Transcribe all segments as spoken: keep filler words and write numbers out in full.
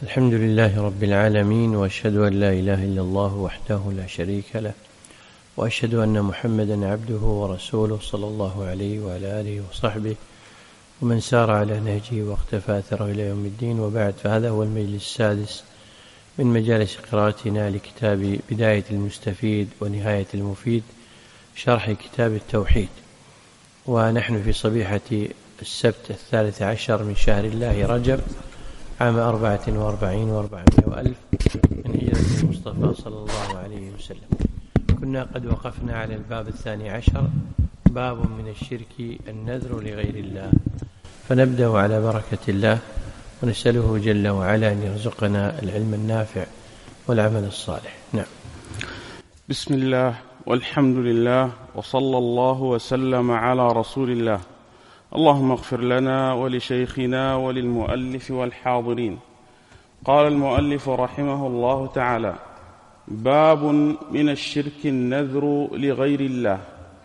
الحمد لله رب العالمين، وأشهد أن لا إله إلا الله وحده لا شريك له، وأشهد أن محمدا عبده ورسوله صلى الله عليه وعلى آله وصحبه ومن سار على نهجه واقتفى أثره إلى يوم الدين. وبعد، فهذا هو المجلس السادس من مجالس قراءتنا لكتاب بداية المستفيد ونهاية المفيد، شرح كتاب التوحيد. ونحن في صبيحة السبت الثالث عشر من شهر الله رجب عام أربعة وأربعين وأربعمائة وألف من هجرة المصطفى صلى الله عليه وسلم. كنا قد وقفنا على الباب الثاني عشر، باب من الشرك النذر لغير الله، فنبدأ على بركة الله ونسأله جل وعلا أن يرزقنا العلم النافع والعمل الصالح. نعم. بسم الله والحمد لله وصلى الله وسلم على رسول الله. اللهم اغفر لنا ولشيخنا وللمؤلف والحاضرين. قال المؤلف رحمه الله تعالى: باب من الشرك النذر لغير الله.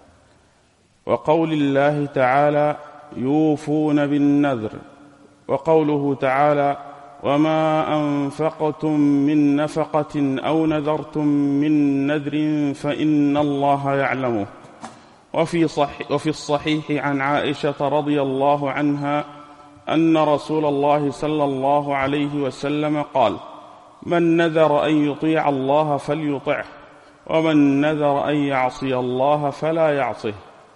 وقول الله تعالى: يوفون بالنذر. وقوله تعالى: وما أنفقتم من نفقة أو نذرتم من نذر فإن الله يعلمه. وفي, صح وفي الصحيح عن عائشة رضي الله عنها أن رسول الله صلى الله عليه وسلم قال: من نذر أن يطيع الله فليطعه، ومن نذر أن يعصي الله فلا يعصه.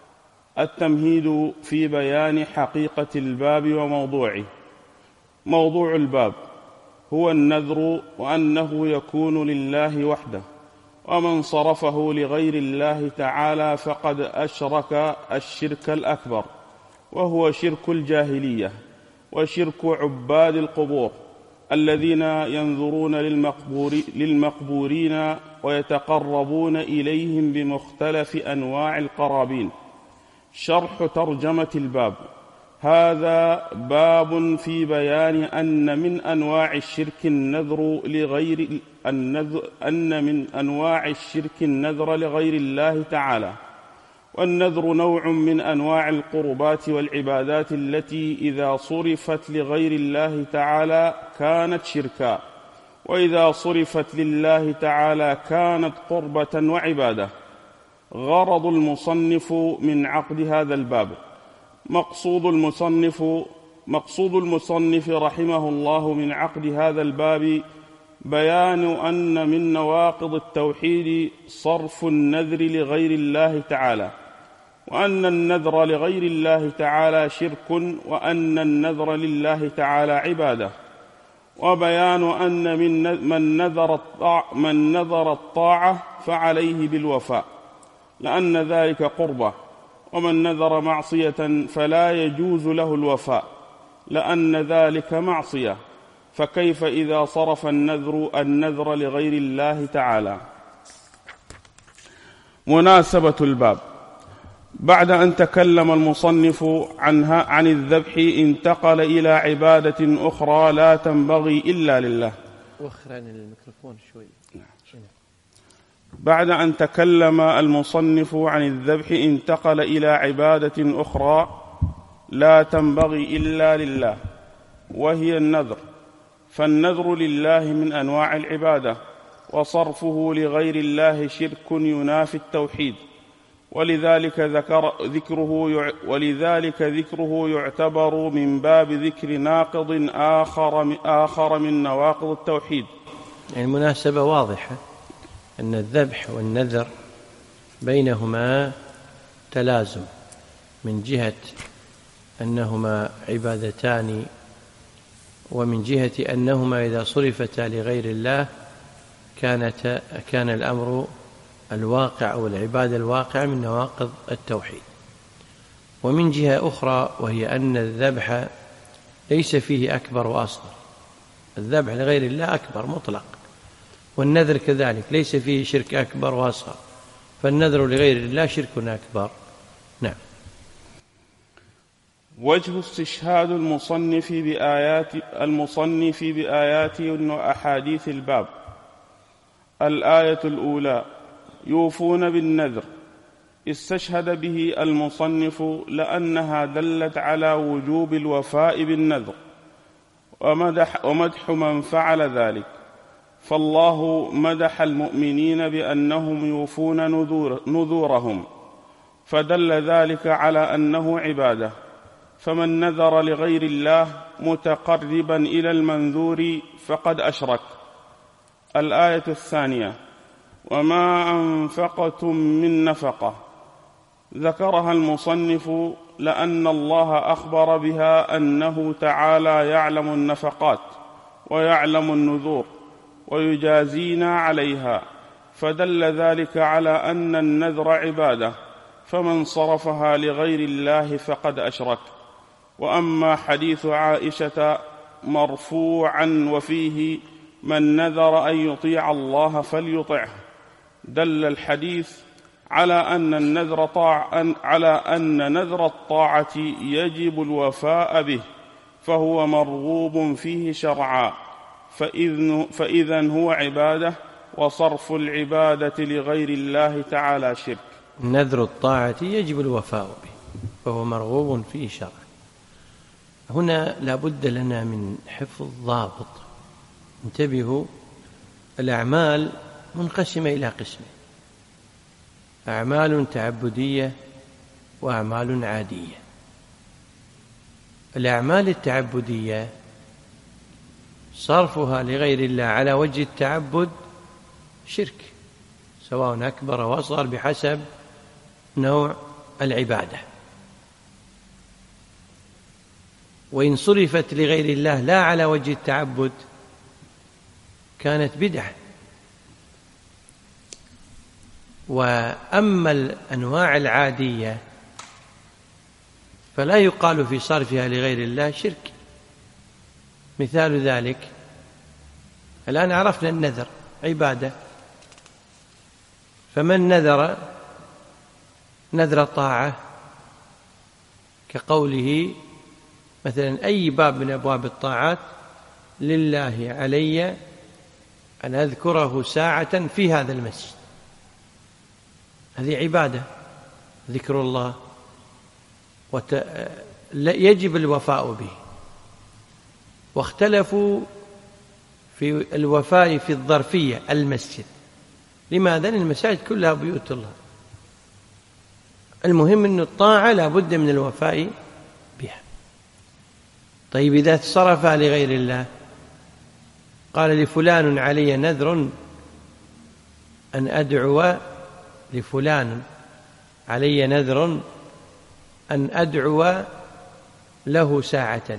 التمهيد في بيان حقيقة الباب وموضوعه. موضوع الباب هو النذر، وأنه يكون لله وحده، ومن صرفه لغير الله تعالى فقد أشرك الشرك الأكبر، وهو شرك الجاهلية وشرك عباد القبور الذين ينذرون للمقبور للمقبورين ويتقربون إليهم بمختلف أنواع القرابين. شرح ترجمة الباب. هذا باب في بيان أن من أنواع الشرك النذر لغير النذر أن من أنواع الشرك النذر لغير الله تعالى. والنذر نوع من أنواع القربات والعبادات التي إذا صرفت لغير الله تعالى كانت شركا، وإذا صرفت لله تعالى كانت قربة وعبادة. غرض المصنف من عقد هذا الباب: مقصود المصنف مقصود المصنف رحمه الله من عقد هذا الباب بيان أن من نواقض التوحيد صرف النذر لغير الله تعالى، وأن النذر لغير الله تعالى شرك، وأن النذر لله تعالى عبادة. وبيان أن من من نذر الطاعة, من نذر الطاعة فعليه بالوفاء، لأن ذلك قربة. ومن نذر معصية فلا يجوز له الوفاء، لأن ذلك معصية. فكيف إذا صرف النذر النذر لغير الله تعالى؟ مناسبة الباب: بعد أن تكلم المصنف عنها عن الذبح انتقل إلى عبادة أخرى لا تنبغي إلا لله. وخر عن الميكروفون شوي. بعد أن تكلم المصنف عن الذبح انتقل إلى عبادة أخرى لا تنبغي إلا لله، وهي النذر. فالنذر لله من أنواع العبادة، وصرفه لغير الله شرك ينافي التوحيد، ولذلك ذكر ذكره ولذلك ذكره يعتبر من باب ذكر ناقض آخر آخر من نواقض التوحيد. يعني المناسبة واضحة، أن الذبح والنذر بينهما تلازم، من جهة أنهما عبادتان، ومن جهة أنهما إذا صرفتا لغير الله كانت كان الأمر الواقع أو العبادة الواقع من نواقض التوحيد. ومن جهة أخرى، وهي أن الذبح ليس فيه أكبر وأصغر، الذبح لغير الله أكبر مطلق، والنذر كذلك ليس فيه شرك أكبر وأصغر، فالنذر لغير الله شرك أكبر. نعم. وجه استشهاد المصنف بآيات المصنف بآيات وأحاديث الباب: الآية الأولى: يوفون بالنذر. استشهد به المصنف لأنها دلت على وجوب الوفاء بالنذر، ومدح, ومدح من فعل ذلك، فالله مدح المؤمنين بأنهم يوفون نذور نذورهم، فدل ذلك على أنه عبادة. فمن نذر لغير الله متقربا إلى المنذور فقد أشرك. الآية الثانية: وما أنفقتم من نفقة. ذكرها المصنف لأن الله أخبر بها أنه تعالى يعلم النفقات ويعلم النذور ويجازينا عليها، فدل ذلك على أن النذر عبادة، فمن صرفها لغير الله فقد أشرك. وأما حديث عائشة مرفوعا وفيه من نذر أن يطيع الله فليطعه، دل الحديث على أن النذر طاعة على أن نذر الطاعة يجب الوفاء به، فهو مرغوب فيه شرعا، فإذن هو عبادة، وصرف العبادة لغير الله تعالى شرك. نذر الطاعة يجب الوفاء به فهو مرغوب فيه شرعا. هنا لا بد لنا من حفظ ضابط. انتبهوا، الأعمال منقسمة إلى قسمين: أعمال تعبدية وأعمال عادية. الأعمال التعبدية صرفها لغير الله على وجه التعبد شرك، سواء أكبر أو أصغر بحسب نوع العبادة. وإن صرفت لغير الله لا على وجه التعبد كانت بدعة. وأما الأنواع العادية فلا يقال في صرفها لغير الله شرك. مثال ذلك: الآن عرفنا النذر عبادة، فمن نذر نذر طاعة كقوله مثلا أي باب من أبواب الطاعات: لله علي أن أذكره ساعة في هذا المسجد، هذه عبادة، ذكر الله، وت... يجب الوفاء به. واختلفوا في الوفاء في الظرفية المسجد. لماذا؟ لأن المساجد كلها بيوت الله. المهم أن الطاعة لا بد من الوفاء بها. طيب إذا صرف لغير الله، قال لفلان علي نذر أن أدعو لفلان علي نذر أن أدعو له ساعة.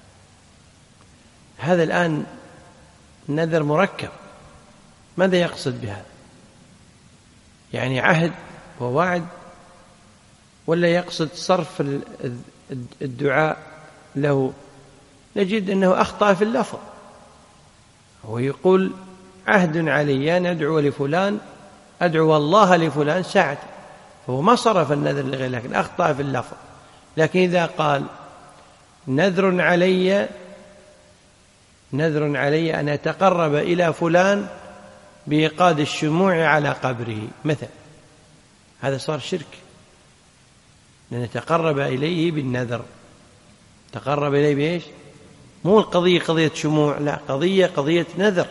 هذا الآن نذر مركب. ماذا يقصد بهذا؟ يعني عهد ووعد، ولا يقصد صرف الدعاء له؟ نجد أنه أخطأ في اللفظ. هو يقول عهد علي أن أدعو لفلان، أدعو الله لفلان ساعة، فهو ما صرف النذر لغير، لكن أخطأ في اللفظ. لكن إذا قال نذر علي نذر علي أن أتقرب إلى فلان بإيقاد الشموع على قبره مثلا، هذا صار شرك، لأن تقرب إليه بالنذر. تقرب إليه بإيش؟ مو القضية قضية شموع، لا، قضية قضية نذر.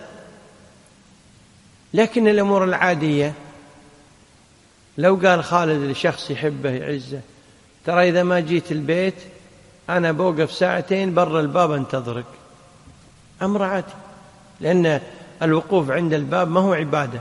لكن الأمور العادية، لو قال خالد لشخص يحبه يعزه: ترى إذا ما جيت البيت أنا بوقف ساعتين برا الباب أنتظرك، أمر عادي، لأن الوقوف عند الباب ما هو عبادة.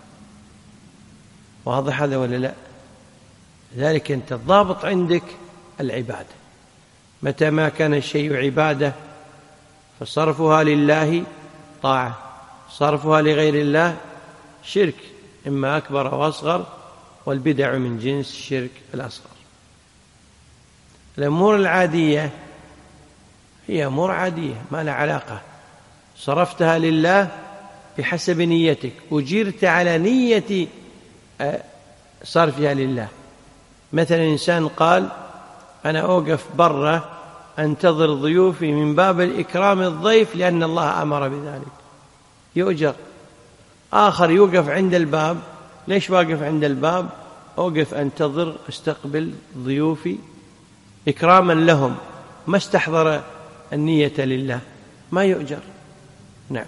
واضح هذا ولا لا؟ لذلك أنت الضابط عندك العبادة. متى ما كان الشيء عبادة فصرفها لله طاعة، صرفها لغير الله شرك، إما أكبر أو أصغر، والبدع من جنس الشرك الأصغر. الأمور العادية هي أمور عادية ما لها علاقة، صرفتها لله بحسب نيتك، أجرت على نية صرفها لله. مثلا إنسان قال أنا أوقف برا أنتظر ضيوفي من باب الإكرام الضيف لأن الله أمر بذلك، يؤجر. آخر يوقف عند الباب، ليش واقف عند الباب؟ أوقف أنتظر أستقبل ضيوفي إكراما لهم، ما استحضر النية لله، ما يؤجر. نعم.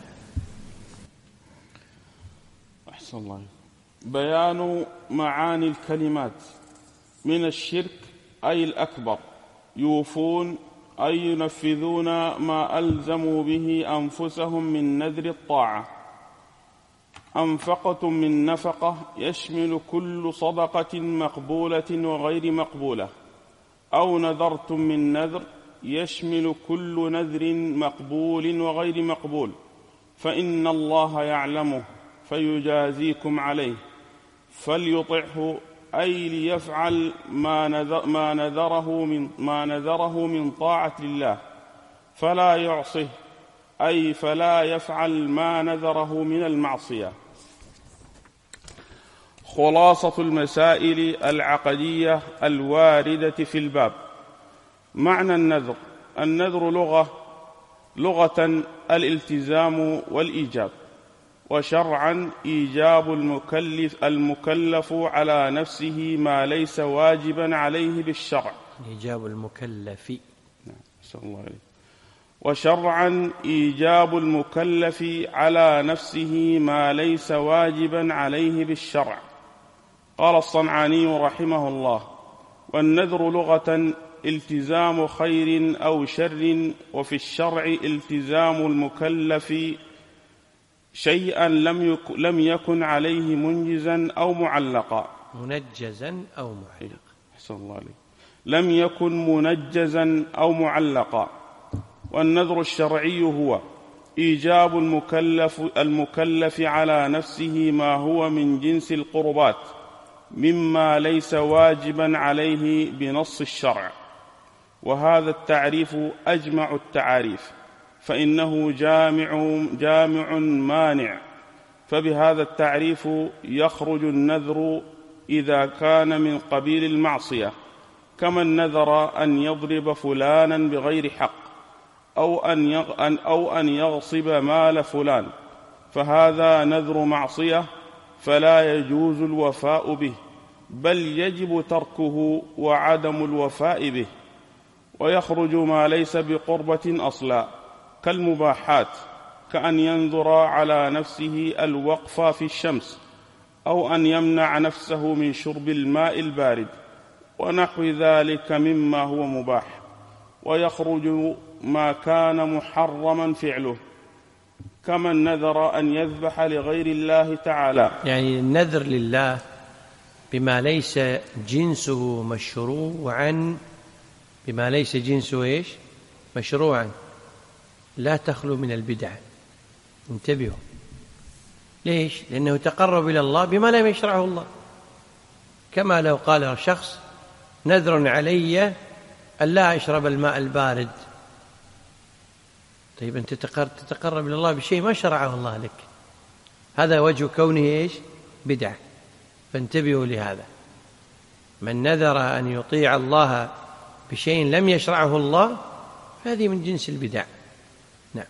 أحسن الله. بيان معاني الكلمات من الشرك أي الأكبر. يوفون أي ينفذون ما ألزموا به أنفسهم من نذر الطاعة. أنفقتم من نفقة يشمل كل صدقة مقبولة وغير مقبولة، أو نذرتم من نذر يشمل كل نذر مقبول وغير مقبول، فإن الله يعلمه فيجازيكم عليه، فليطعه أي ليفعل ما نذر ما نذره من ما نذره من طاعة الله، فلا يعصه أي فلا يفعل ما نذره من المعصية. خلاصة المسائل العقدية الواردة في الباب. معنى النذر: النذر لغة لغة الالتزام والإيجاب، وشرعا إيجاب المكلف المكلف على نفسه ما ليس واجبا عليه بالشرع. إيجاب المكلف. نعم. الله عليه. وشرعا إيجاب المكلف على نفسه ما ليس واجبا عليه بالشرع. قال الصنعاني رحمه الله: والنذر لغة التزام خير أو شر، وفي الشرع التزام المكلف شيئا لم يك لم يكن عليه منجزا أو معلقا. منجزا أو معلقا. أحسن الله عليه. لم يكن منجزا أو معلقا. والنذر الشرعي هو إيجاب المكلف المكلف على نفسه ما هو من جنس القربات مما ليس واجبا عليه بنص الشرع. وهذا التعريف أجمع التعاريف، فإنه جامع جامع مانع. فبهذا التعريف يخرج النذر إذا كان من قبيل المعصية، كمن نذر أن يضرب فلانا بغير حق، أو أن أو أن يغصب مال فلان، فهذا نذر معصية فلا يجوز الوفاء به، بل يجب تركه وعدم الوفاء به. ويخرج ما ليس بقربة أصلا كالمباحات، كأن ينذر على نفسه الوقف في الشمس، أو أن يمنع نفسه من شرب الماء البارد، ونحو ذلك مما هو مباح. ويخرج ما كان محرما فعله، كمن نذر أن يذبح لغير الله تعالى. يعني النذر لله بما ليس جنسه مشروعا، بما ليس جنسه إيش؟ مشروعا، لا تخلو من البدع. انتبهوا. ليش؟ لأنه تقرب إلى الله بما لم يشرعه الله. كما لو قال شخص: نذر علي أن لا أشرب الماء البارد. طيب أنت تتقرب إلى الله بشيء ما شرعه الله لك، هذا وجه كونه إيش؟ بدعة. فانتبهوا لهذا. من نذر أن يطيع الله بشيء لم يشرعه الله فهذه من جنس البدع. نعم.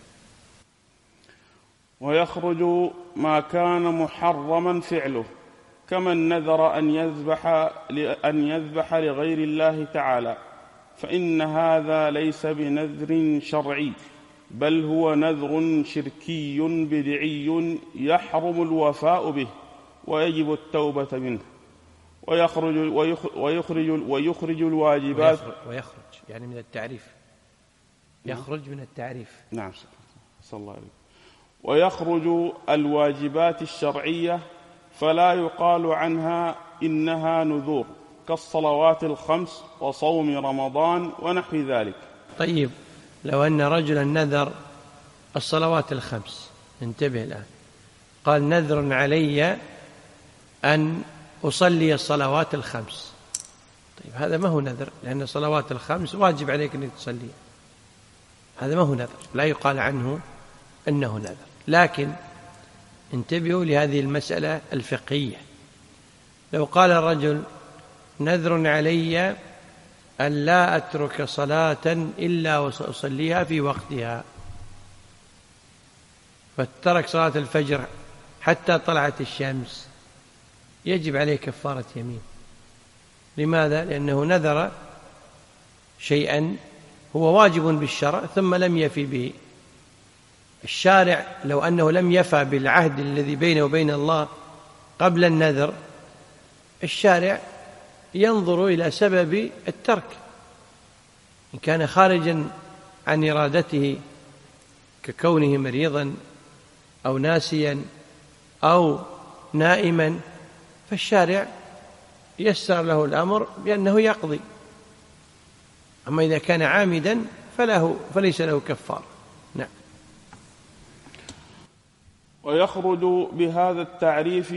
ويخرج ما كان محرما فعله، كمن نذر أن يذبح أن يذبح لغير الله تعالى، فإن هذا ليس بنذر شرعي، بل هو نذر شركي بدعي يحرم الوفاء به ويجب التوبة منه. ويخرج ويخرج ويخرج الواجبات. ويخرج يعني من التعريف، يخرج من التعريف. نعم. صلى الله عليه. ويخرج الواجبات الشرعية فلا يقال عنها إنها نذور، كالصلوات الخمس وصوم رمضان ونحو ذلك. طيب، لو أن رجلا نذر الصلوات الخمس، انتبه الآن، قال: نذر علي أن أصلي الصلوات الخمس. طيب، هذا ما هو نذر، لأن الصلوات الخمس واجب عليك أن تصليها. هذا ما هو نذر، لا يقال عنه أنه نذر. لكن انتبهوا لهذه المسألة الفقهية. لو قال الرجل: نذر علي أن لا أترك صلاة إلا وسأصليها في وقتها، فترك صلاة الفجر حتى طلعت الشمس، يجب عليه كفارة يمين. لماذا؟ لأنه نذر شيئا هو واجب بالشرع ثم لم يفي به، الشارع لو أنه لم يفى بالعهد الذي بينه وبين الله قبل النذر، الشارع ينظر إلى سبب الترك، إن كان خارجا عن إرادته ككونه مريضا أو ناسيا أو نائما، فالشارع يسر له الأمر بأنه يقضي. أما إذا كان عامدا فله فليس له كفار. نعم. ويخرج بهذا التعريف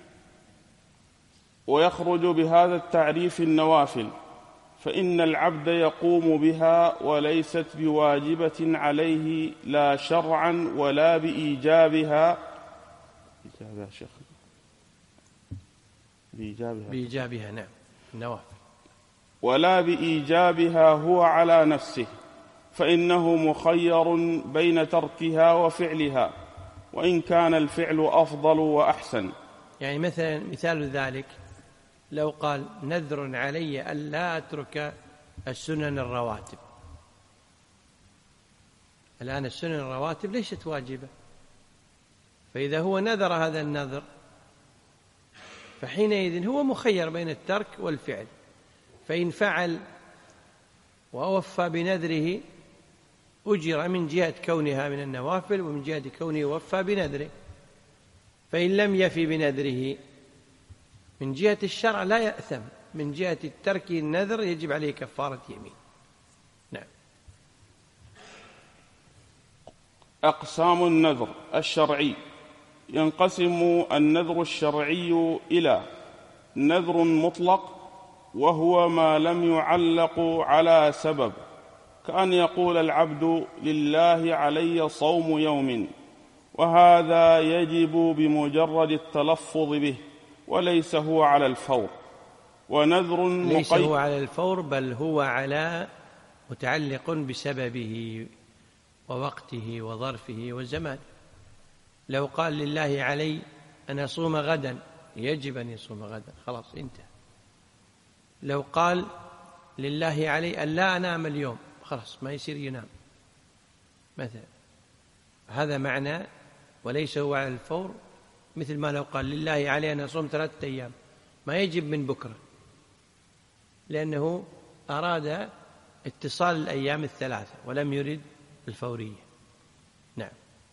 ويخرج بهذا التعريف النوافل، فإن العبد يقوم بها وليست بواجبة عليه لا شرعا ولا بإيجابها بإيجابها شيخ بإيجابها بإيجابها نعم النوافل ولا بإيجابها هو على نفسه، فإنه مخير بين تركها وفعلها، وإن كان الفعل أفضل وأحسن. يعني مثلا مثال ذلك لو قال نذر علي ألا أترك السنن الرواتب، الآن السنن الرواتب ليست واجبة، فإذا هو نذر هذا النذر فحينئذ هو مخير بين الترك والفعل، فإن فعل ووفى بنذره أجر من جهة كونها من النوافل ومن جهة كونه وفى بنذره، فإن لم يفي بنذره من جهة الشرع لا يأثم، من جهة الترك النذر يجب عليه كفارة يمين. نعم. أقسام النذر الشرعي: ينقسم النذر الشرعي إلى نذر مطلق، وهو ما لم يعلق على سبب، كأن يقول العبد لله علي صوم يوم، وهذا يجب بمجرد التلفظ به وليس هو على الفور. ونذر ليس هو على الفور، بل هو على متعلق بسببه ووقته وظرفه والزمان. لو قال لله علي أن أصوم غدا يجب أن يصوم غدا، خلاص انتهى. لو قال لله علي أن لا أنام اليوم، خلاص ما يصير ينام مثلا. هذا معنى وليس هو على الفور، مثل ما لو قال لله علي أن أصوم ثلاثة أيام، ما يجب من بكرة، لأنه أراد اتصال الأيام الثلاثة ولم يرد الفورية. نعم.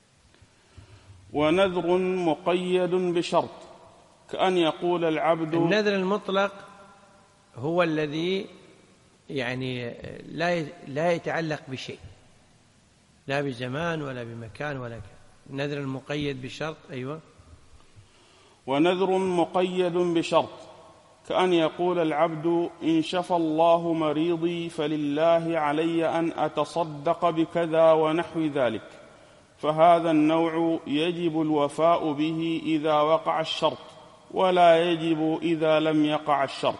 ونذر مقيد بشرط، كأن يقول العبد النذر المطلق هو الذي يعني لا لا يتعلق بشيء، لا بزمان ولا بمكان ولا كان. النذر المقيد بشرط. أيوة. ونذر مقيد بشرط، كأن يقول العبد إن شفى الله مريضي فلله علي أن أتصدق بكذا ونحو ذلك، فهذا النوع يجب الوفاء به إذا وقع الشرط، ولا يجب إذا لم يقع الشرط.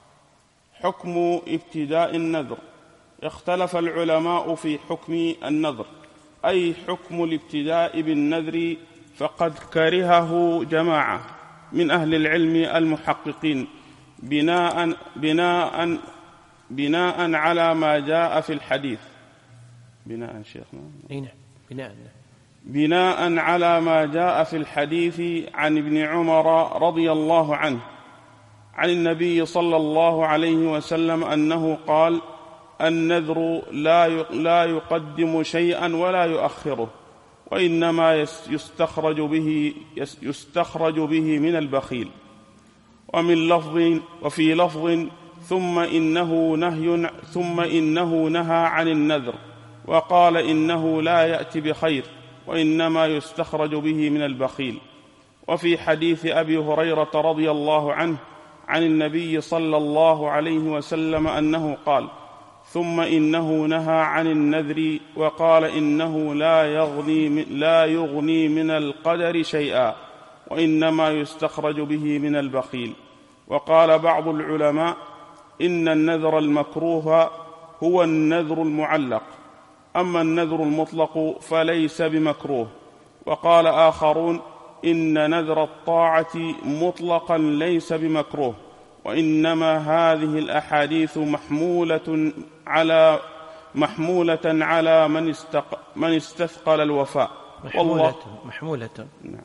حكم ابتداء النذر: اختلف العلماء في حكم النذر، أي حكم الابتداء بالنذر، فقد كرهه جماعة من أهل العلم المحققين بناء, بناء, بناء على ما جاء في الحديث بناء شيخنا بناء, بناء. بناء على ما جاء في الحديث عن ابن عمر رضي الله عنه عن النبي صلى الله عليه وسلم أنه قال: النذر لا يقدم شيئا ولا يؤخره، وإنما يستخرج به, يستخرج به من البخيل. ومن لفظ وفي لفظ ثم إنه نهي ثم إنه نهى عن النذر، وقال إنه لا يأتي بخير وإنما يستخرج به من البخيل. وفي حديث أبي هريرة رضي الله عنه عن النبي صلى الله عليه وسلم أنه قال: ثم إنه نهى عن النذر، وقال إنه لا يغني, لا يغني من القدر شيئا وإنما يستخرج به من البخيل. وقال بعض العلماء: إن النذر المكروه هو النذر المعلق، أما النذر المطلق فليس بمكروه. وقال آخرون: إن نذر الطاعة مطلقا ليس بمكروه، وإنما هذه الأحاديث محمولة على محمولة على من, استق من استثقل الوفاء، محمولة, محمولة. نعم.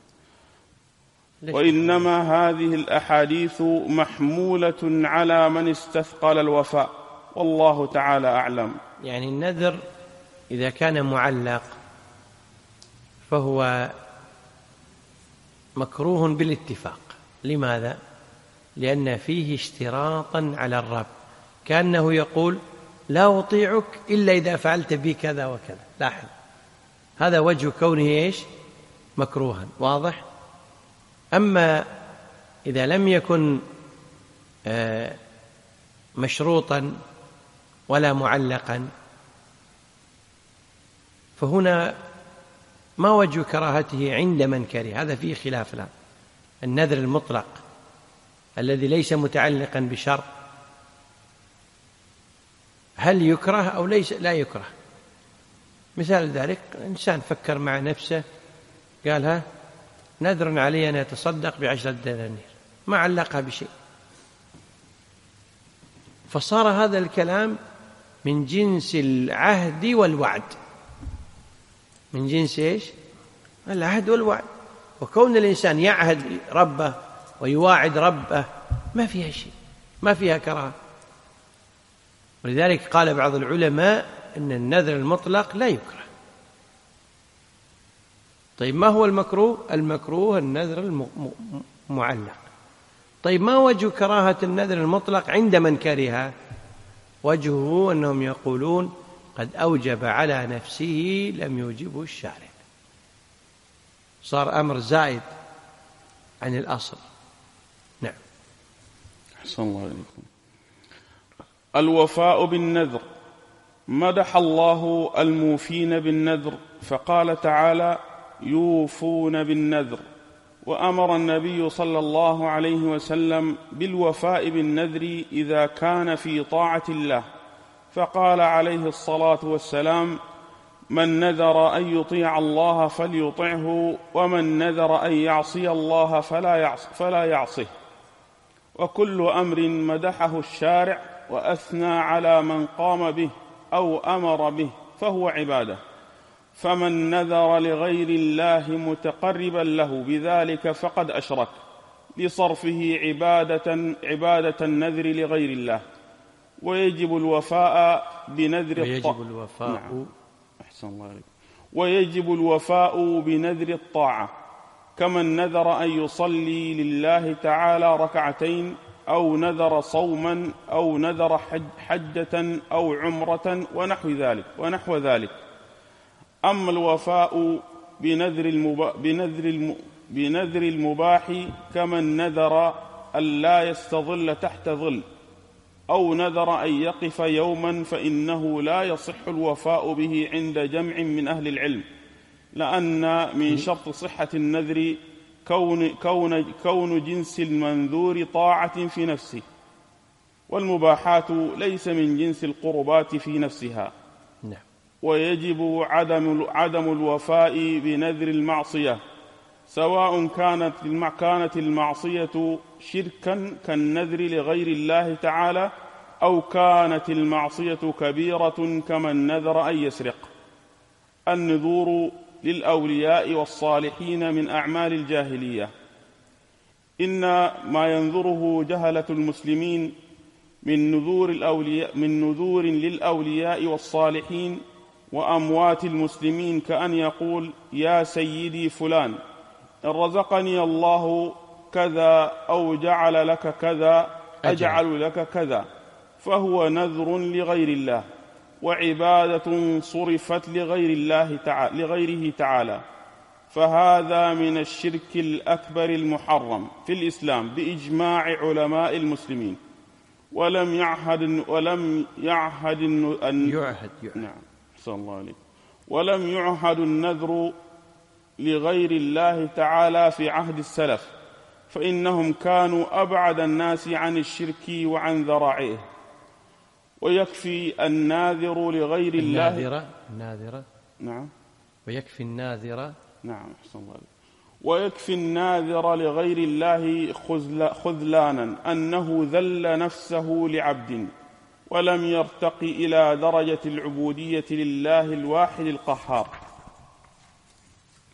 وإنما هذه الأحاديث محمولة على من استثقل الوفاء، والله تعالى أعلم. يعني النذر إذا كان معلق فهو مكروه بالاتفاق. لماذا؟ لأن فيه اشتراطا على الرب، كأنه يقول لا أطيعك إلا إذا فعلت بي كذا وكذا. لاحظ، هذا وجه كونه إيش؟ مكروها. واضح؟ أما إذا لم يكن مشروطا ولا معلقا فهنا ما وجه كراهته عند من كره؟ هذا فيه خلاف الآن. النذر المطلق الذي ليس متعلقا بشرط هل يكره أو ليس لا يكره؟ مثال ذلك إنسان فكر مع نفسه قال ها نذر علي أن يتصدق بعشرة دنانير، ما علقها بشيء، فصار هذا الكلام من جنس العهد والوعد. من جنس إيش؟ العهد والوعد. وكون الإنسان يعهد ربه ويواعد ربه ما فيها شيء، ما فيها كراهة. ولذلك قال بعض العلماء أن النذر المطلق لا يكره. طيب ما هو المكروه؟ المكروه النذر المعلق. طيب ما وجه كراهة النذر المطلق عند من كره؟ وجهه أنهم يقولون قد أوجب على نفسه لم يوجبه الشارع، صار أمر زائد عن الأصل. نعم. أحسن الله عليكم. الوفاء بالنذر. مدح الله الموفين بالنذر فقال تعالى يوفون بالنذر، وأمر النبي صلى الله عليه وسلم بالوفاء بالنذر إذا كان في طاعة الله، فقال عليه الصلاة والسلام من نذر أن يطيع الله فليطعه، ومن نذر أن يعصي الله فلا يعص فلا يعصه. وكل أمر مدحه الشارع وأثنى على من قام به أو أمر به فهو عبادة، فمن نذر لغير الله متقربا له بذلك فقد أشرك لصرفه عبادة, عبادة النذر لغير الله. ويجب الوفاء بنذر ويجب الوفاء نعم. أحسن الله عليك. ويجب الوفاء بنذر الطاعة، كمن نذر أن يصلي لله تعالى ركعتين، أو نذر صوما، أو نذر حج حجة أو عمرة ونحو ذلك ونحو ذلك. أما الوفاء بنذر المباح, بنذر الم... بنذر المباح كمن نذر أن لا يستظل تحت ظل، أو نذر أن يقف يوما، فإنه لا يصح الوفاء به عند جمع من أهل العلم، لأن من شرط صحة النذر كون, كون, كون جنس المنذور طاعة في نفسه، والمباحات ليس من جنس القربات في نفسها. نعم. ويجب عدم, عدم الوفاء بنذر المعصية، سواء كانت كانت المعصية شركا كالنذر لغير الله تعالى، أو كانت المعصية كبيرة كمن نذر أن يسرق. النذور للأولياء والصالحين من أعمال الجاهلية، إن ما ينذره جهلة المسلمين من نذور الأولياء من نذور للأولياء والصالحين وأموات المسلمين، كأن يقول يا سيدي فلان إن رزقني الله كذا أو جعل لك كذا أجعل لك كذا، فهو نذر لغير الله وعبادة صرفت لغير الله تعالى لغيره تعالى، فهذا من الشرك الأكبر المحرم في الإسلام بإجماع علماء المسلمين. ولم يعهد ولم يعهد أن يعهد, يعهد. نعم صلى الله عليه ولم يعهد النذر لغير الله تعالى في عهد السلف، فإنهم كانوا أبعد الناس عن الشرك وعن ذرائعه. ويكفي الناذر لغير الله الناذرة الناذرة نعم ويكفي الناذرة نعم أحسن الله. ويكفي الناذر لغير الله خذلانا أنه ذل نفسه لعبد ولم يرتقي إلى درجة العبودية لله الواحد القهار.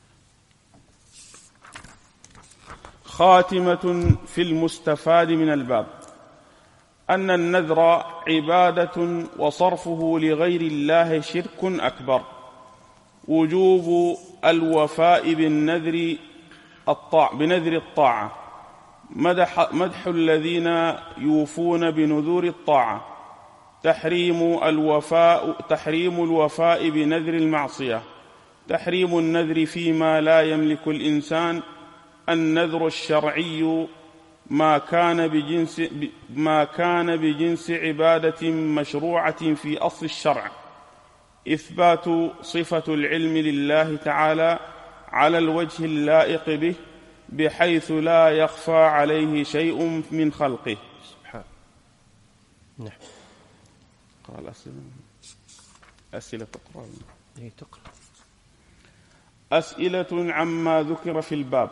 خاتمة في المستفاد من الباب: أن النذر عبادة وصرفه لغير الله شرك أكبر. وجوب الوفاء بالنذر الطاعة بنذر الطاعة، مدح, مدح الذين يوفون بنذور الطاعة. تحريم الوفاء تحريم الوفاء بنذر المعصية. تحريم النذر فيما لا يملك الإنسان. النذر الشرعي ما كان بجنس ما كان بجنس عبادة مشروعة في أصل الشرع. إثبات صفة العلم لله تعالى على الوجه اللائق به، بحيث لا يخفى عليه شيء من خلقه سبحانه. نعم. قال أسئلة أسئلة تقرأ هي تقرأ أسئلة عما ذكر في الباب.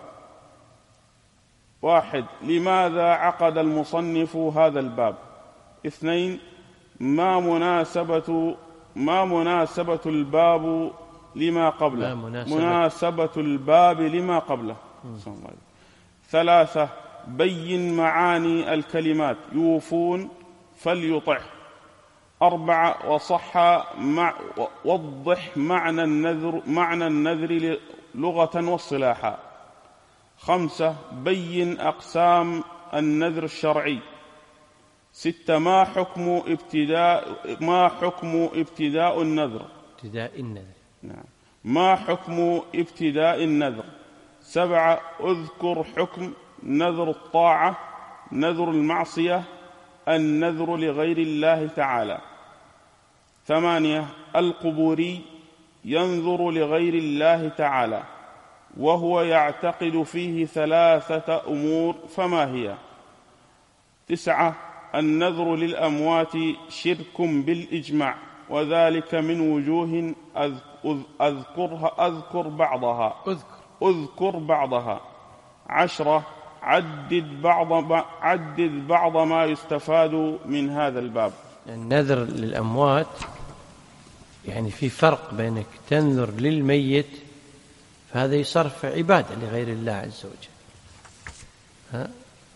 واحد: لماذا عقد المصنف هذا الباب؟ اثنين: ما مناسبة ما مناسبة الباب لما قبله؟ مناسبة. مناسبة الباب لما قبله. ثلاثة: بين معاني الكلمات يوفون فليطع. أربعة: وصح مع وضح معنى النذر معنى النذر لغة واصطلاحا. خمسة: بين أقسام النذر الشرعي. ستة: ما حكم ابتداء ما حكم ابتداء النذر؟ ابتداء النذر. نعم. ما حكم ابتداء النذر؟ سبعة: اذكر حكم نذر الطاعة، نذر المعصية، النذر لغير الله تعالى. ثمانية: القبوري ينذر لغير الله تعالى وهو يعتقد فيه ثلاثة أمور، فما هي؟ تسعة: النذر للأموات شرك بالإجماع، وذلك من وجوه أذكرها أذكر بعضها أذكر أذكر بعضها. عشرة: عدد بعض عدد بعض ما يستفاد من هذا الباب. النذر للأموات يعني في فرق بينك تنذر للميت، فهذا يصرف عبادة لغير الله عز وجل، ها؟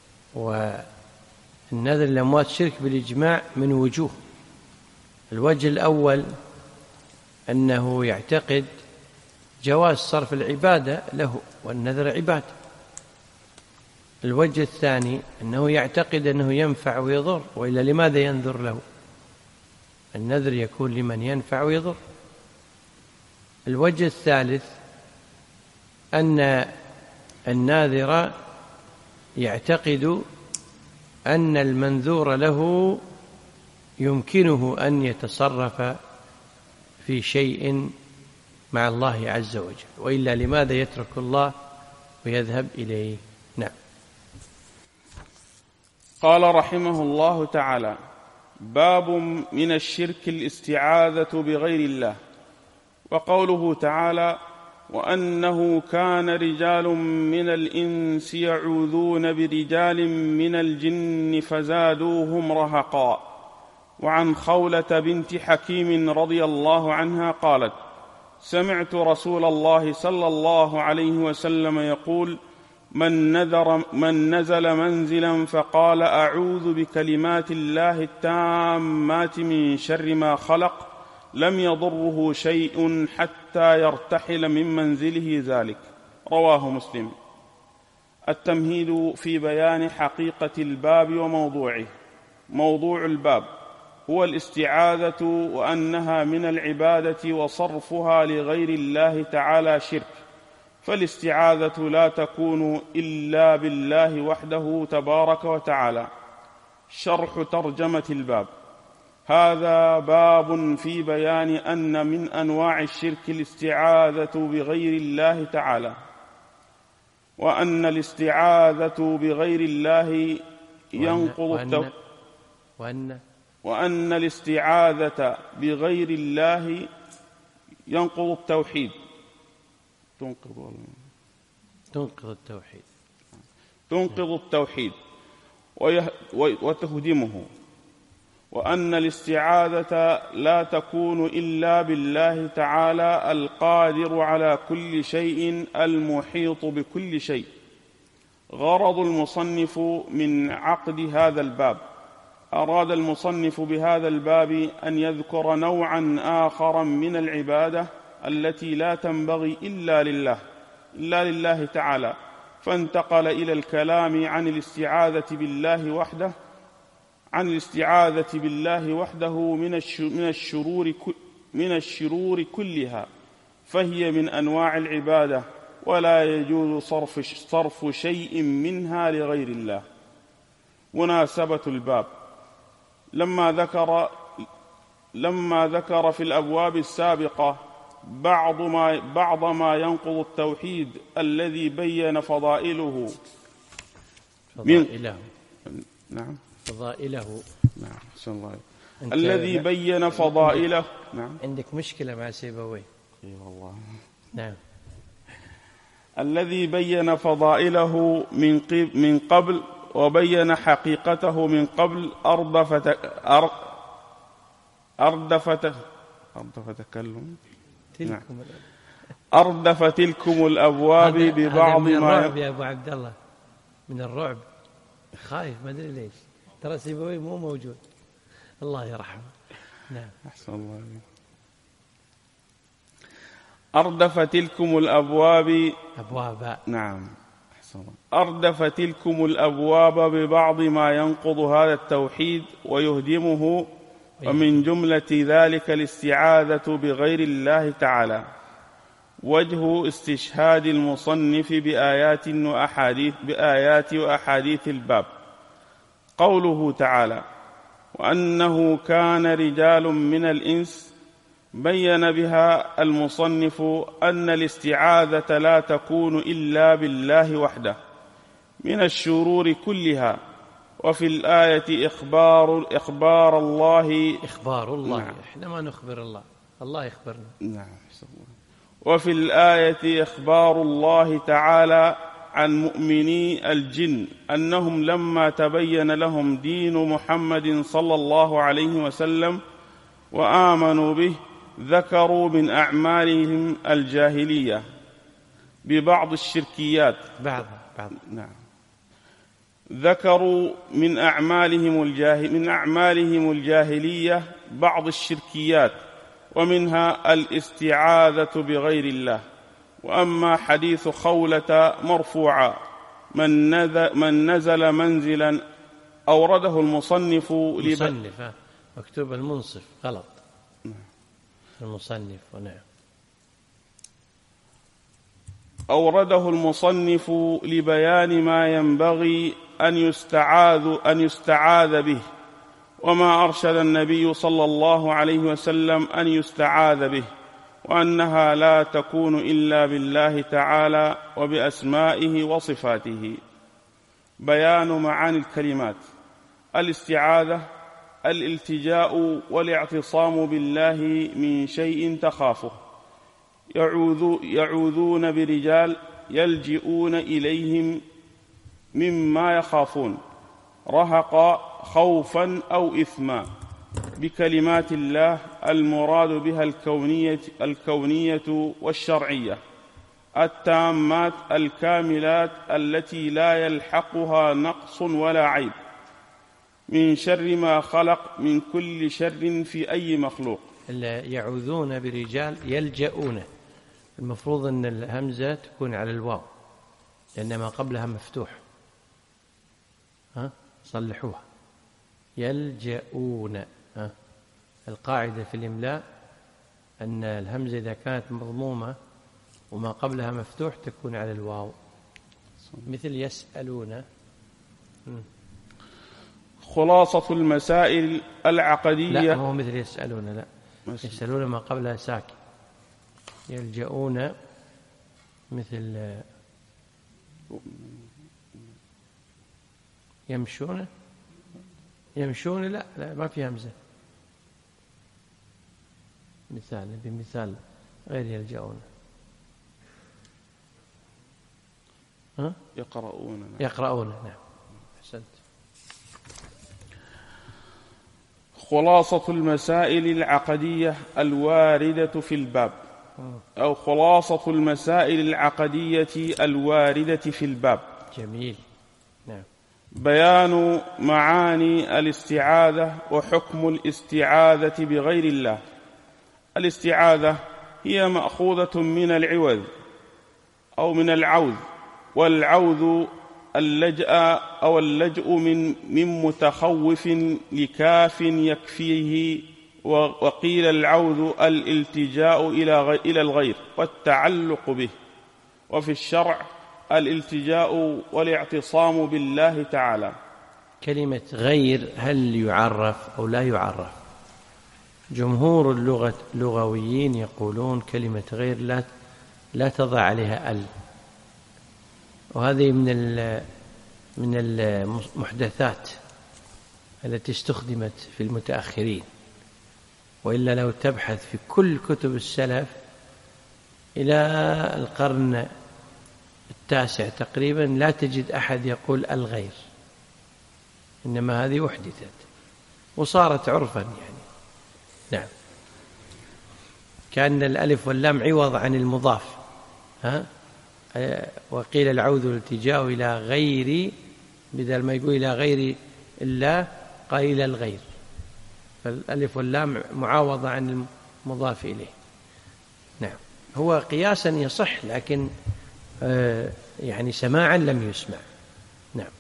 والنذر للأموات شرك بالإجماع من وجوه. الوجه الأول أنه يعتقد جواز صرف العبادة له، والنذر عبادة. الوجه الثاني أنه يعتقد أنه ينفع ويضر، وإلا لماذا ينذر له؟ النذر يكون لمن ينفع ويضر. الوجه الثالث أن الناذر يعتقد أن المنذور له يمكنه أن يتصرف في شيء مع الله عز وجل، وإلا لماذا يترك الله ويذهب إليه؟ نعم. قال رحمه الله تعالى: باب من الشرك الاستعاذة بغير الله. وقوله تعالى: وأنه كان رجال من الإنس يعوذون برجال من الجن فزادوهم رهقا. وعن خولة بنت حكيم رضي الله عنها قالت: سمعت رسول الله صلى الله عليه وسلم يقول: من نذر من نزل منزلا فقال أعوذ بكلمات الله التامات من شر ما خلق لم يضره شيء حتى يرتحل من منزله ذلك. رواه مسلم. التمهيد في بيان حقيقة الباب وموضوعه. موضوع الباب هو الاستعاذة، وأنها من العبادة وصرفها لغير الله تعالى شرك، فالاستعاذة لا تكون إلا بالله وحده تبارك وتعالى. شرح ترجمة الباب: هذا باب في بيان أن من أنواع الشرك الاستعاذة بغير الله تعالى، وأن الاستعاذة بغير الله ينقض التوحيد، وأن, وأن الاستعاذة بغير الله ينقض التوحيد تنقض تنقض التوحيد تنقض التوحيد وتهدمه، وأن الاستعاذة لا تكون إلا بالله تعالى القادر على كل شيء المحيط بكل شيء. غرض المصنف من عقد هذا الباب: أراد المصنف بهذا الباب أن يذكر نوعا آخر من العبادة التي لا تنبغي إلا لله إلا لله تعالى، فانتقل إلى الكلام عن الاستعاذة بالله وحده عن الاستعاذة بالله وحده من الشرور من الشرور كلها، فهي من أنواع العبادة، ولا يجوز صرف صرف شيء منها لغير الله. مناسبة الباب: لما ذكر لما ذكر في الأبواب السابقة بعض ما بعض ما ينقض التوحيد الذي بين فضائله فضائله من نعم فضائله نعم صلى الله عليه الذي بين فضائله. نعم عندك مشكلة مع سيبويه. اي والله. نعم. الذي بين فضائله من من قبل وبين حقيقته من قبل أردف أردف أردف تكلم تلكم أردف تلكم الأبواب ببعض من ما الرعب يا أبو عبد الله، من الرعب، خايف ما أدري ليش، ترى سيبويه مو موجود، الله يرحمه. نعم. أحسن الله عليك. أردف تلكم الأبواب أبواب. نعم أحسن الله. أردف تلكم الأبواب ببعض ما ينقض هذا التوحيد ويهدمه، ومن جملة ذلك الاستعاذة بغير الله تعالى. وجه استشهاد المصنف بآيات وأحاديث بآيات وأحاديث الباب: قوله تعالى: وأنه كان رجال من الإنس. بين بها المصنف أن الاستعاذة لا تكون إلا بالله وحده من الشرور كلها. وفي الآية إخبار إخبار الله إخبار الله نعم. إحنا ما نخبر الله، الله يخبرنا. نعم. وفي الآية إخبار الله تعالى عن مؤمني الجن أنهم لما تبين لهم دين محمد صلى الله عليه وسلم وآمنوا به ذكروا من أعمالهم الجاهلية ببعض الشركيات. بعض بعض نعم. ذكروا من أعمالهم الجاهل من أعمالهم الجاهلية بعض الشركيات، ومنها الاستعاذة بغير الله. وأما حديث خولة مرفوعا من نزل, من نزل منزلا أورده المصنف المصنف مكتوب المنصف غلط. المصنف. ونعم. أورده المصنف لبيان ما ينبغي أن يستعاذ أن يستعاذ به، وما أرشد النبي صلى الله عليه وسلم أن يستعاذ به، وأنها لا تكون إلا بالله تعالى وبأسمائه وصفاته. بيان معاني الكلمات: الاستعاذة الالتجاء والاعتصام بالله من شيء تخافه. يعوذون برجال يلجئون إليهم مما يخافون، رهق خوفا أو إثما، بكلمات الله المراد بها الكونية, الكونية والشرعية التامات الكاملات التي لا يلحقها نقص ولا عيب، من شر ما خلق، من كل شر في أي مخلوق. يعوذون برجال يلجؤون، المفروض أن الهمزة تكون على الواو لأن ما قبلها مفتوح. ها صلحوها. يلجؤون. ها القاعدة في الإملاء أن الهمزة إذا كانت مضمومة وما قبلها مفتوح تكون على الواو، مثل يسألون. خلاصة المسائل العقدية. لا هو مثل يسألون، لا يسألون ما قبلها ساكن. يلجؤون مثل يمشون. يمشون لا لا ما في همزة. مثال بمثال غير يلجؤون. ها يقرؤون. نعم. يقرؤون. نعم أحسنت. خلاصة المسائل العقدية الواردة في الباب، أو خلاصة المسائل العقدية الواردة في الباب. جميل. نعم. بيان معاني الاستعاذة وحكم الاستعاذة بغير الله. الاستعاذة هي مأخوذة من العوذ أو من العوذ، والعوذ اللجأ أو اللجأ من من متخوف لكاف يكفيه، وقيل العوذ الالتجاء إلى إلى الغير والتعلق به. وفي الشرع الالتجاء والاعتصام بالله تعالى. كلمة غير هل يعرف أو لا يعرف؟ جمهور اللغة اللغويين يقولون كلمة غير لا لا تضع عليها ال، وهذه من من المحدثات التي استخدمت في المتأخرين، وإلا لو تبحث في كل كتب السلف إلى القرن التاسع تقريبا لا تجد أحد يقول الغير، إنما هذه أحدثت وصارت عرفا يعني. نعم. كأن الألف واللام عوض عن المضاف، ها؟ وقيل العوذ الالتجاء إلى غير، بدل ما يقول إلى غير الله قال إلى الغير، فالألف واللام معاوضة عن المضاف إليه. نعم. هو قياسا يصح، لكن آه يعني سماعا لم يسمع. نعم.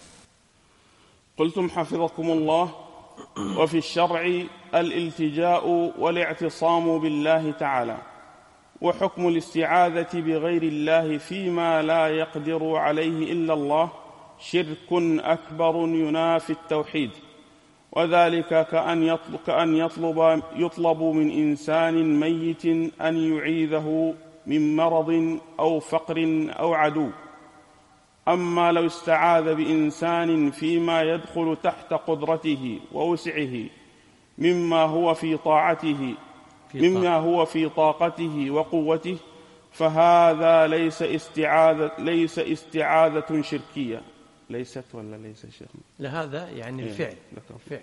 قلتم حفظكم الله: وفي الشرع الالتجاء والاعتصام بالله تعالى، وحكم الاستعاذة بغير الله فيما لا يقدر عليه إلا الله شرك أكبر ينافي التوحيد، وذلك كأن يطلب, كأن يطلب, يطلب من إنسان ميت أن يعيذه من مرض أو فقر أو عدو. أما لو استعاذ بإنسان فيما يدخل تحت قدرته ووسعه مما هو في طاعته مما هو في طاقته وقوته، فهذا ليس استعاذة ليس استعاذة شركية. ليست ولا ليس شيخ؟ لهذا يعني الفعل. الفعل.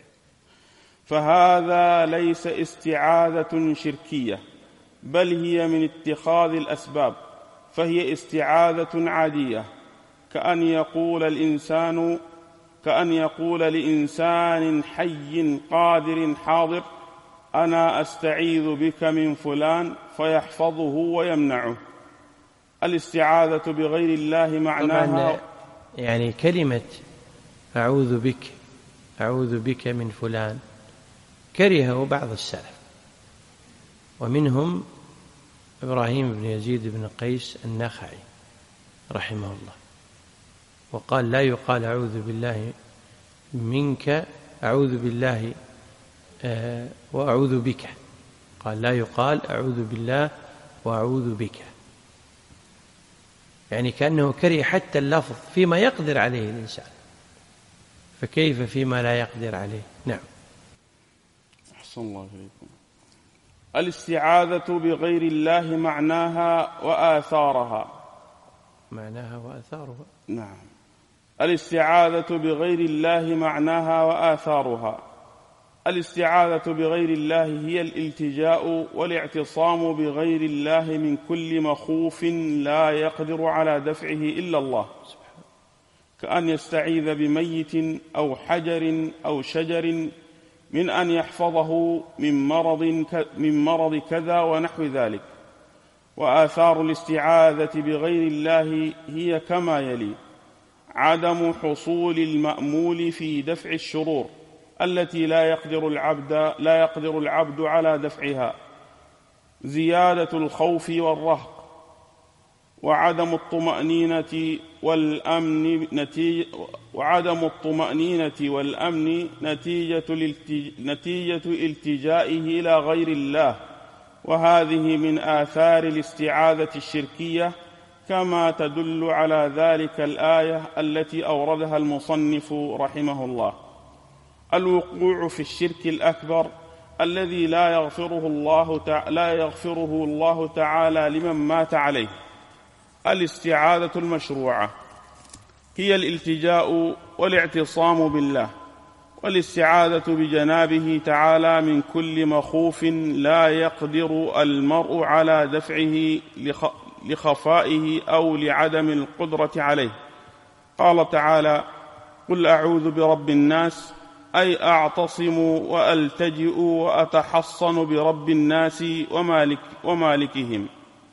فهذا ليس استعاذة شركية، بل هي من اتخاذ الأسباب، فهي استعاذة عادية، كأن يقول الإنسان كأن يقول لإنسان حي قادر حاضر: أنا أستعيذ بك من فلان، فيحفظه ويمنعه. الاستعاذة بغير الله معناها يعني كلمة أعوذ بك أعوذ بك من فلان كرهه بعض السلف، ومنهم إبراهيم بن يزيد بن قيس النخعي رحمه الله، وقال لا يقال أعوذ بالله منك أعوذ بالله آه وأعوذ بك، قال لا يقال أعوذ بالله وأعوذ بك، يعني كأنه كره حتى اللفظ فيما يقدر عليه الإنسان، فكيف فيما لا يقدر عليه؟ نعم. أحسن الله إليكم. الاستعاذة بغير الله معناها وآثارها. معناها وآثارها. نعم. الاستعاذة بغير الله معناها وآثارها. الاستعاذة بغير الله هي الالتجاء والاعتصام بغير الله من كل مخوف لا يقدر على دفعه إلا الله، كأن يستعيذ بميت أو حجر أو شجر من أن يحفظه من مرض من مرض كذا ونحو ذلك. وآثار الاستعاذة بغير الله هي كما يلي: عدم حصول المأمول في دفع الشرور التي لا يقدر العبد لا يقدر العبد على دفعها، زيادة الخوف والرهق، وعدم الطمأنينة والأمن نتيجة وعدم الطمأنينة والأمن نتيجة نتيجة التجائه إلى غير الله، وهذه من آثار الاستعاذة الشركية، كما تدل على ذلك الآية التي أوردها المصنف رحمه الله: الوقوع في الشرك الأكبر الذي لا يغفره الله تعالى لا يغفره الله تعالى لمن مات عليه. الاستعاذة المشروعة هي الالتجاء والاعتصام بالله، والاستعاذة بجنابه تعالى من كل مخوف لا يقدر المرء على دفعه لخفائه أو لعدم القدرة عليه. قال تعالى: قل أعوذ برب الناس أي أعتصم وألتجئ وأتحصن برب الناس ومالك ومالكهم.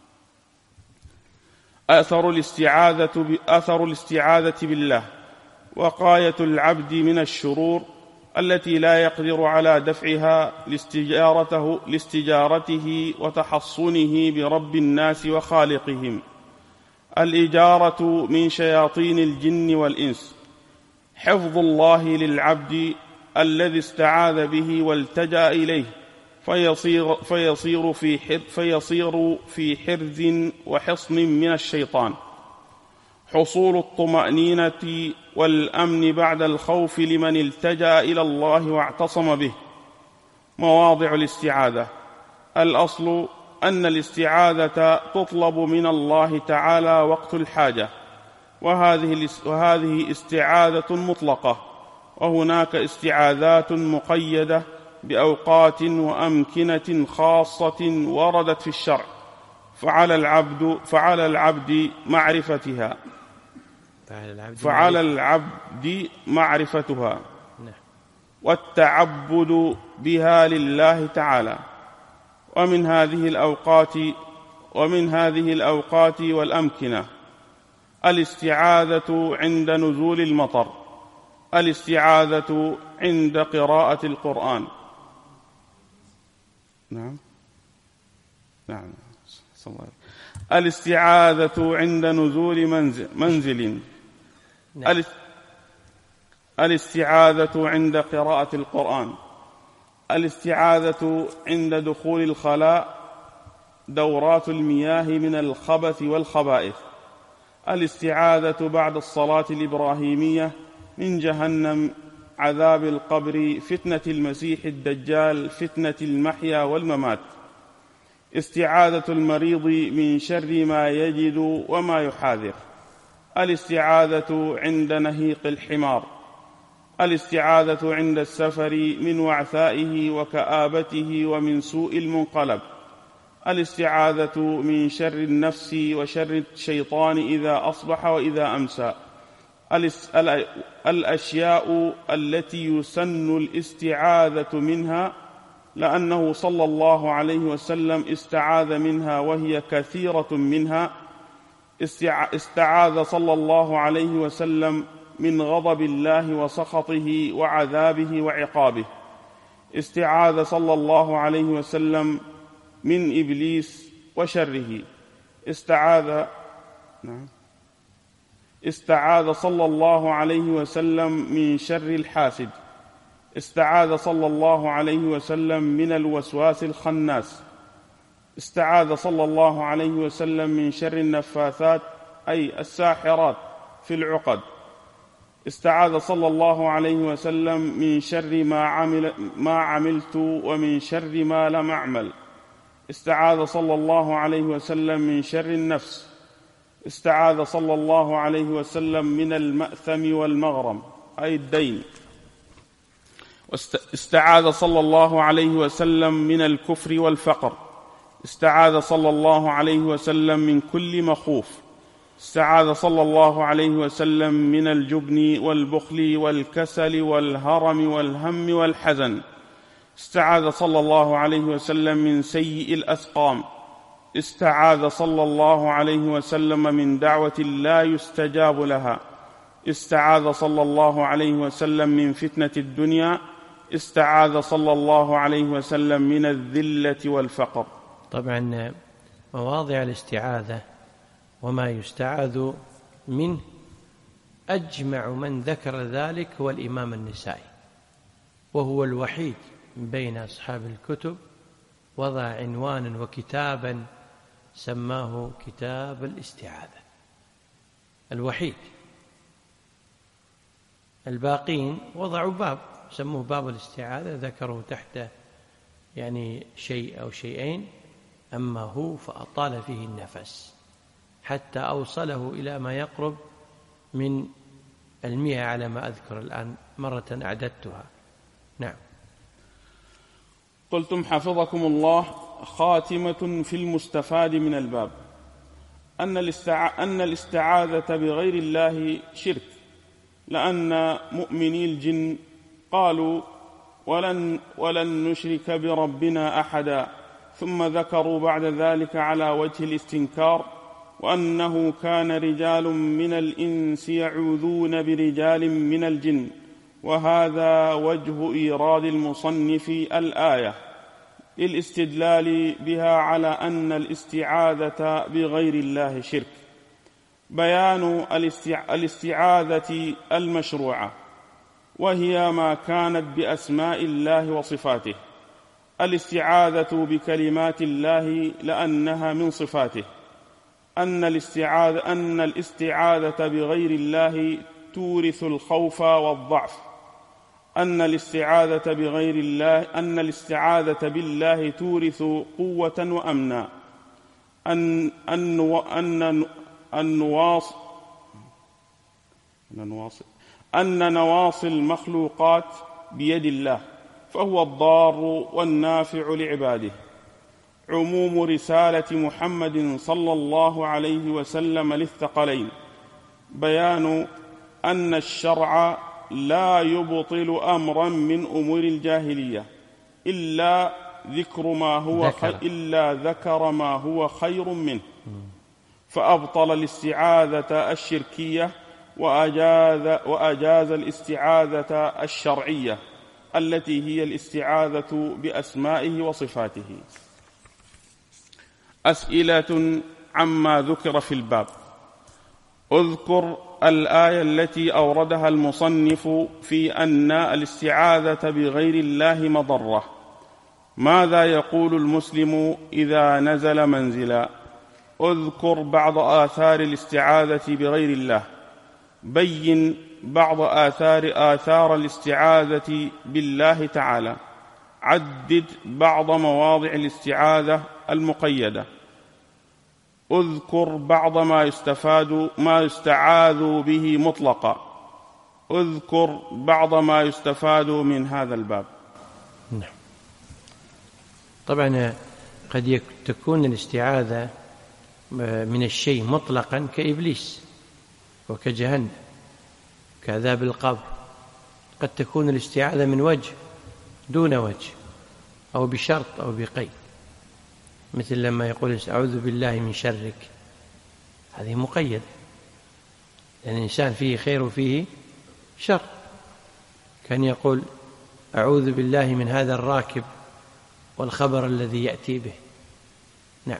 أثر الاستعاذة, أثر الاستعاذة بالله: وقاية العبد من الشرور التي لا يقدر على دفعها لاستجارته, لاستجارته وتحصنه برب الناس وخالقهم. الإجارة من شياطين الجن والإنس. حفظ الله للعبد الذي استعاذ به والتجأ إليه فيصير, فيصير, في حر فيصير في حرز وحصن من الشيطان. حصول الطمأنينة والأمن بعد الخوف لمن التجأ إلى الله واعتصم به. مواضع الاستعاذة: الأصل أن الاستعاذة تطلب من الله تعالى وقت الحاجة، وهذه, وهذه استعاذة مطلقة، وهناك استعاذات مقيدة بأوقات وأمكنة خاصة وردت في الشرع، فعلى العبد, فعلى العبد معرفتها فعلى العبد معرفتها والتعبد بها لله تعالى. ومن هذه الأوقات ومن هذه الأوقات والأمكنة: الاستعاذة عند نزول المطر، الاستعاذة عند قراءة القرآن. نعم نعم الاستعاذة عند نزول منزل, منزل. نعم. الاستعاذة عند قراءة القرآن، الاستعاذة عند دخول الخلاء، دورات المياه من الخبث والخبائث، الاستعاذة بعد الصلاة الإبراهيمية من جهنم، عذاب القبر، فتنة المسيح الدجال، فتنة المحيا والممات، استعاذة المريض من شر ما يجد وما يحاذر، الاستعاذة عند نهيق الحمار، الاستعاذة عند السفر من وعثائه وكآبته ومن سوء المنقلب، الاستعاذة من شر النفس وشر الشيطان إذا أصبح وإذا أمسى. الأشياء التي يسن الاستعاذة منها، لأنه صلى الله عليه وسلم استعاذ منها وهي كثيرة منها. استعاذ صلى الله عليه وسلم من غضب الله وسخطه وعذابه وعقابه. استعاذ صلى الله عليه وسلم من إبليس وشره. استعاذ نعم استعاذ صلى الله عليه وسلم من شر الحاسد. استعاذ صلى الله عليه وسلم من الوسواس الخناس. استعاذ صلى الله عليه وسلم من شر النفاثات أي الساحرات في العقد. استعاذ صلى الله عليه وسلم من شر ما, عمل ما عملت ومن شر ما لم أعمل. استعاذ صلى الله عليه وسلم من شر النفس. استعاذ صلى الله عليه وسلم من المأثم والمغرم أي الدين. استعاذ صلى الله عليه وسلم من الكفر والفقر. استعاذ صلى الله عليه وسلم من كل مخوف. استعاذ صلى الله عليه وسلم من الجبن والبخل والكسل والهرم والهم والحزن. استعاذ صلى الله عليه وسلم من سيء الأسقام. استعاذ صلى الله عليه وسلم من دعوة لا يستجاب لها. استعاذ صلى الله عليه وسلم من فتنة الدنيا. استعاذ صلى الله عليه وسلم من الذلة والفقر. طبعا مواضع الاستعاذة وما يستعاذ منه أجمع من ذكر ذلك هو الإمام النسائي، وهو الوحيد بين أصحاب الكتب وضع عنوانا وكتابا سماه كتاب الاستعاذة، الوحيد. الباقين وضعوا باب سموه باب الاستعاذة، ذكروا تحته يعني شيء أو شيئين، أما هو فأطال فيه النفس حتى أوصله إلى ما يقرب من المئة على ما أذكر الآن، مرة أعددتها. نعم. قلتم حفظكم الله: خاتمة في المستفاد من الباب أن, الاستع... أن الاستعاذة بغير الله شرك، لأن مؤمني الجن قالوا ولن, ولن نشرك بربنا أحدا، ثم ذكروا بعد ذلك على وجه الاستنكار وأنه كان رجال من الإنس يعوذون برجال من الجن، وهذا وجه إيراد المصنف الآية للاستدلال بها على أن الاستعاذة بغير الله شرك. بيان الاستعاذة المشروعة، وهي ما كانت بأسماء الله وصفاته. الاستعاذة بكلمات الله لأنها من صفاته. أن الاستعاذة, أن الاستعاذة بغير الله تورث الخوف والضعف. أن الاستعاذة بغير الله أن الاستعاذة بالله تورث قوة وأمنا. أن أن أن النواص أن نواصي المخلوقات بيد الله، فهو الضار والنافع لعباده. عموم رسالة محمد صلى الله عليه وسلم للثقلين. بيان أن الشرع لا يبطل أمرا من أمور الجاهلية إلا ذكر ما هو خير إلا ذكر ما هو خير منه، فأبطل الاستعاذة الشركية وأجاز, وأجاز الاستعاذة الشرعية التي هي الاستعاذة بأسمائه وصفاته. أسئلة عما ذكر في الباب. اذكر الآية التي أوردها المصنف في أن الاستعاذة بغير الله مضرة. ماذا يقول المسلم إذا نزل منزلا؟ اذكر بعض آثار الاستعاذة بغير الله. بين بعض آثار آثار الاستعاذة بالله تعالى. عدد بعض مواضع الاستعاذة المقيدة. اذكر بعض ما يستفاد ما يستعاذ به مطلقا. اذكر بعض ما يستفاد من هذا الباب. نعم. طبعا قد تكون الاستعاذة من الشيء مطلقا كإبليس وكجهنم كعذاب القبر. قد تكون الاستعاذة من وجه دون وجه أو بشرط أو بقيد، مثل لما يقول أعوذ بالله من شرك، هذه مقيدة لأن الإنسان فيه خير وفيه شر. كان يقول أعوذ بالله من هذا الراكب والخبر الذي يأتي به. نعم.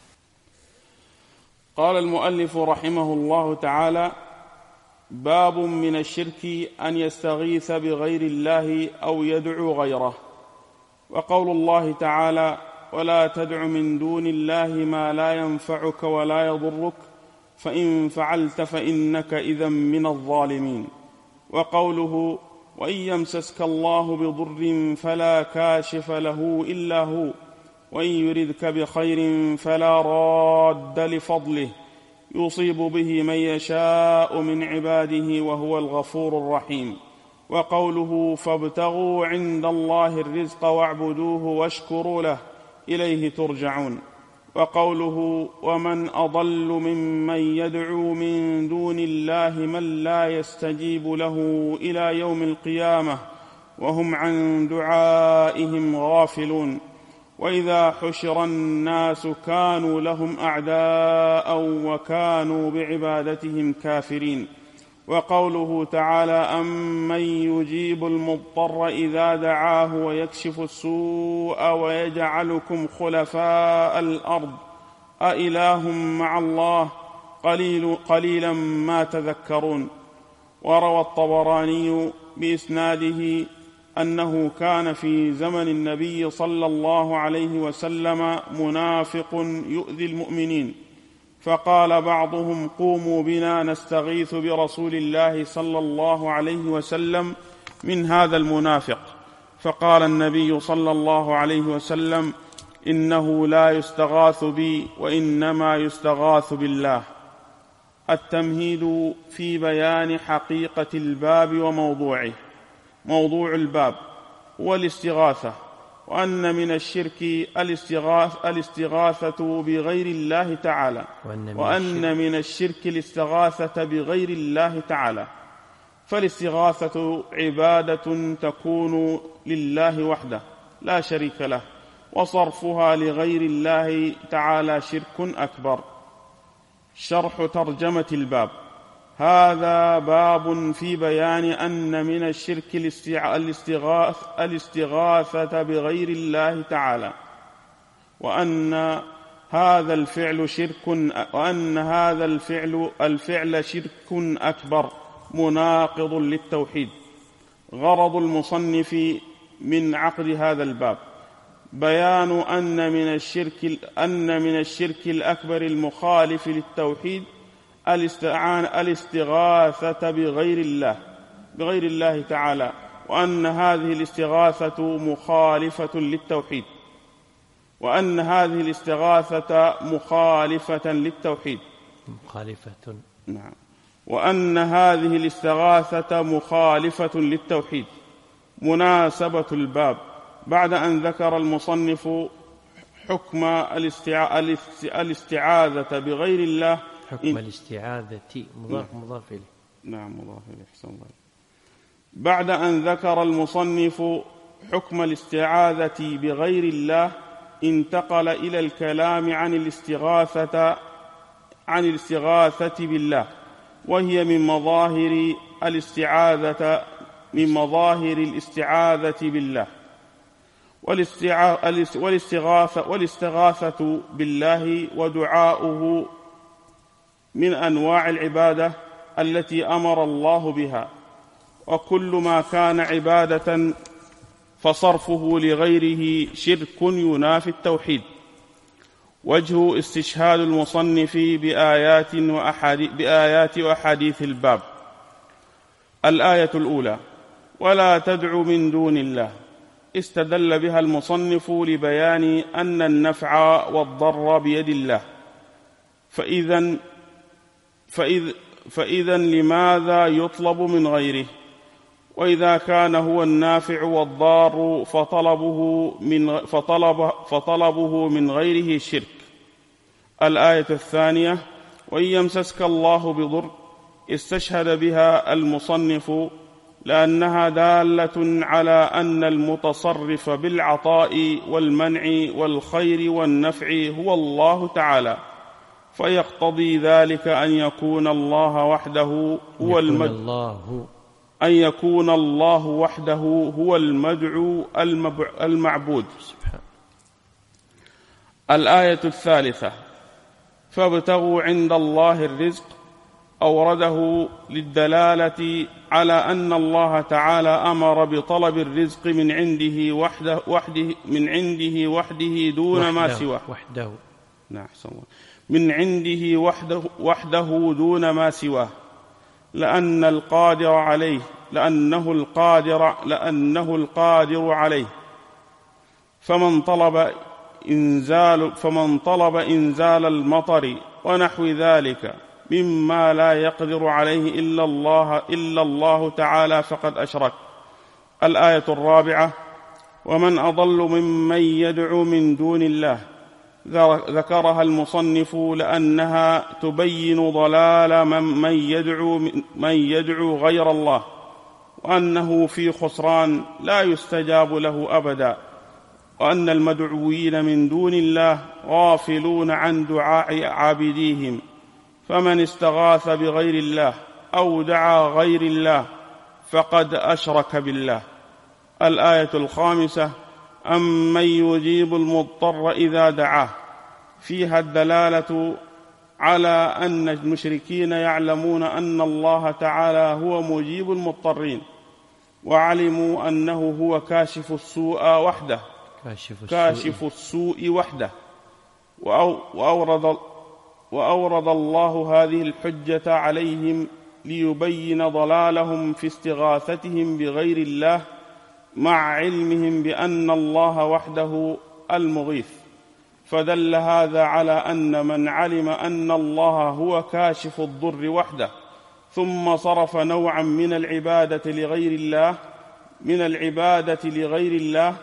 قال المؤلف رحمه الله تعالى: باب من الشرك أن يستغيث بغير الله أو يدعو غيره. وقول الله تعالى: ولا تدع من دون الله ما لا ينفعك ولا يضرك فإن فعلت فإنك إذا من الظالمين. وقوله: وإن يمسسك الله بضر فلا كاشف له إلا هو وإن يردك بخير فلا راد لفضله يصيب به من يشاء من عباده وهو الغفور الرحيم. وقوله: فابتغوا عند الله الرزق واعبدوه واشكروا له إليه ترجعون. وقوله: ومن أضل ممن يدعو من دون الله من لا يستجيب له إلى يوم القيامة وهم عن دعائهم غافلون. وإذا حشر الناس كانوا لهم أعداء وكانوا بعبادتهم كافرين. وقوله تعالى: أمن يجيب المضطر إذا دعاه ويكشف السوء ويجعلكم خلفاء الأرض أإله مع الله قليل قليلا ما تذكرون. وروى الطبراني بإسناده أنه كان في زمن النبي صلى الله عليه وسلم منافق يؤذي المؤمنين، فقال بعضهم: قوموا بنا نستغيث برسول الله صلى الله عليه وسلم من هذا المنافق. فقال النبي صلى الله عليه وسلم: إنه لا يستغاث بي وإنما يستغاث بالله. التمهيد في بيان حقيقة الباب وموضوعه. موضوع الباب والاستغاثة، وأن من الشرك الاستغاث الاستغاثة بغير الله تعالى، وأن من الشرك الاستغاثة بغير الله تعالى. فالاستغاثة عبادة تكون لله وحده لا شريك له، وصرفها لغير الله تعالى شرك أكبر. شرح ترجمة الباب. هذا باب في بيان أن من الشرك الاستغاث الاستغاثة بغير الله تعالى، وأن هذا الفعل شرك وأن هذا الفعل الفعل شرك أكبر مناقض للتوحيد. غرض المصنف من عقد هذا الباب بيان أن من الشرك أن من الشرك الأكبر المخالف للتوحيد الاستعانة الاستغاثة بغير الله بغير الله تعالى، وأن هذه الاستغاثة مخالفة للتوحيد وأن هذه الاستغاثة مخالفة للتوحيد مخالفة نعم وأن هذه الاستغاثة مخالفة للتوحيد. مناسبة الباب: بعد أن ذكر المصنف حكم الاستعاذة بغير الله حكم الاستعاذة مضاف مضاف إليه نعم مضاف إليه أحسن الله. بعد أن ذكر المصنف حكم الاستعاذة بغير الله انتقل إلى الكلام عن الاستغاثة عن الاستغاثة بالله، وهي من مظاهر الاستعاذة من مظاهر الاستعاذة بالله. والاستغاثة والاستغاثة بالله ودعاؤه من أنواع العبادة التي أمر الله بها، وكل ما كان عبادة فصرفه لغيره شرك ينافي التوحيد. وجه استشهاد المصنف بآيات وأحاديث, بآيات وأحاديث الباب: الآية الأولى: ولا تدع من دون الله، استدل بها المصنف لبيان أن النفع والضر بيد الله، فإذن فإذ فإذا لماذا يطلب من غيره؟ وإذا كان هو النافع والضار فطلبه من, فطلب فطلبه من غيره شرك. الآية الثانية: وإن يمسسك الله بضر، استشهد بها المصنف لأنها دالة على أن المتصرف بالعطاء والمنع والخير والنفع هو الله تعالى، فيقتضي ذلك أن يكون الله وحده هو المدعو أن يكون الله وحده هو المدعو المعبود. الآية الثالثة: فابتغوا عند الله الرزق، أورده للدلالة على أن الله تعالى أمر بطلب الرزق من عنده وحده, وحده من عنده وحده دون وحده ما سواه وحده نعم من عنده وحده, وحده دون ما سواه، لأن القادر عليه لأنه القادر لأنه القادر عليه. فمن طلب إنزال فمن طلب إنزال المطر ونحو ذلك مما لا يقدر عليه إلا الله إلا الله تعالى فقد أشرك. الآية الرابعة: ومن أضل ممن يدعو من دون الله، ذكرها المصنف لأنها تبين ضلال من يدعو, من يدعو غير الله، وأنه في خسران لا يستجاب له أبدا، وأن المدعوين من دون الله غافلون عن دعاء عابديهم، فمن استغاث بغير الله أو دعا غير الله فقد أشرك بالله. الآية الخامسة: أمن يجيب المضطر إذا دعاه، فيها الدلالة على أن المشركين يعلمون أن الله تعالى هو مجيب المضطرين، وعلموا أنه هو كاشف السوء وحده كاشف السوء, كاشف السوء وحده وأورد, وأورد الله هذه الحجة عليهم ليبين ضلالهم في استغاثتهم بغير الله، مع علمهم بأن الله وحده المغيث. فدل هذا على أن من علم أن الله هو كاشف الضر وحده ثم صرف نوعا من العبادة لغير الله من العبادة لغير الله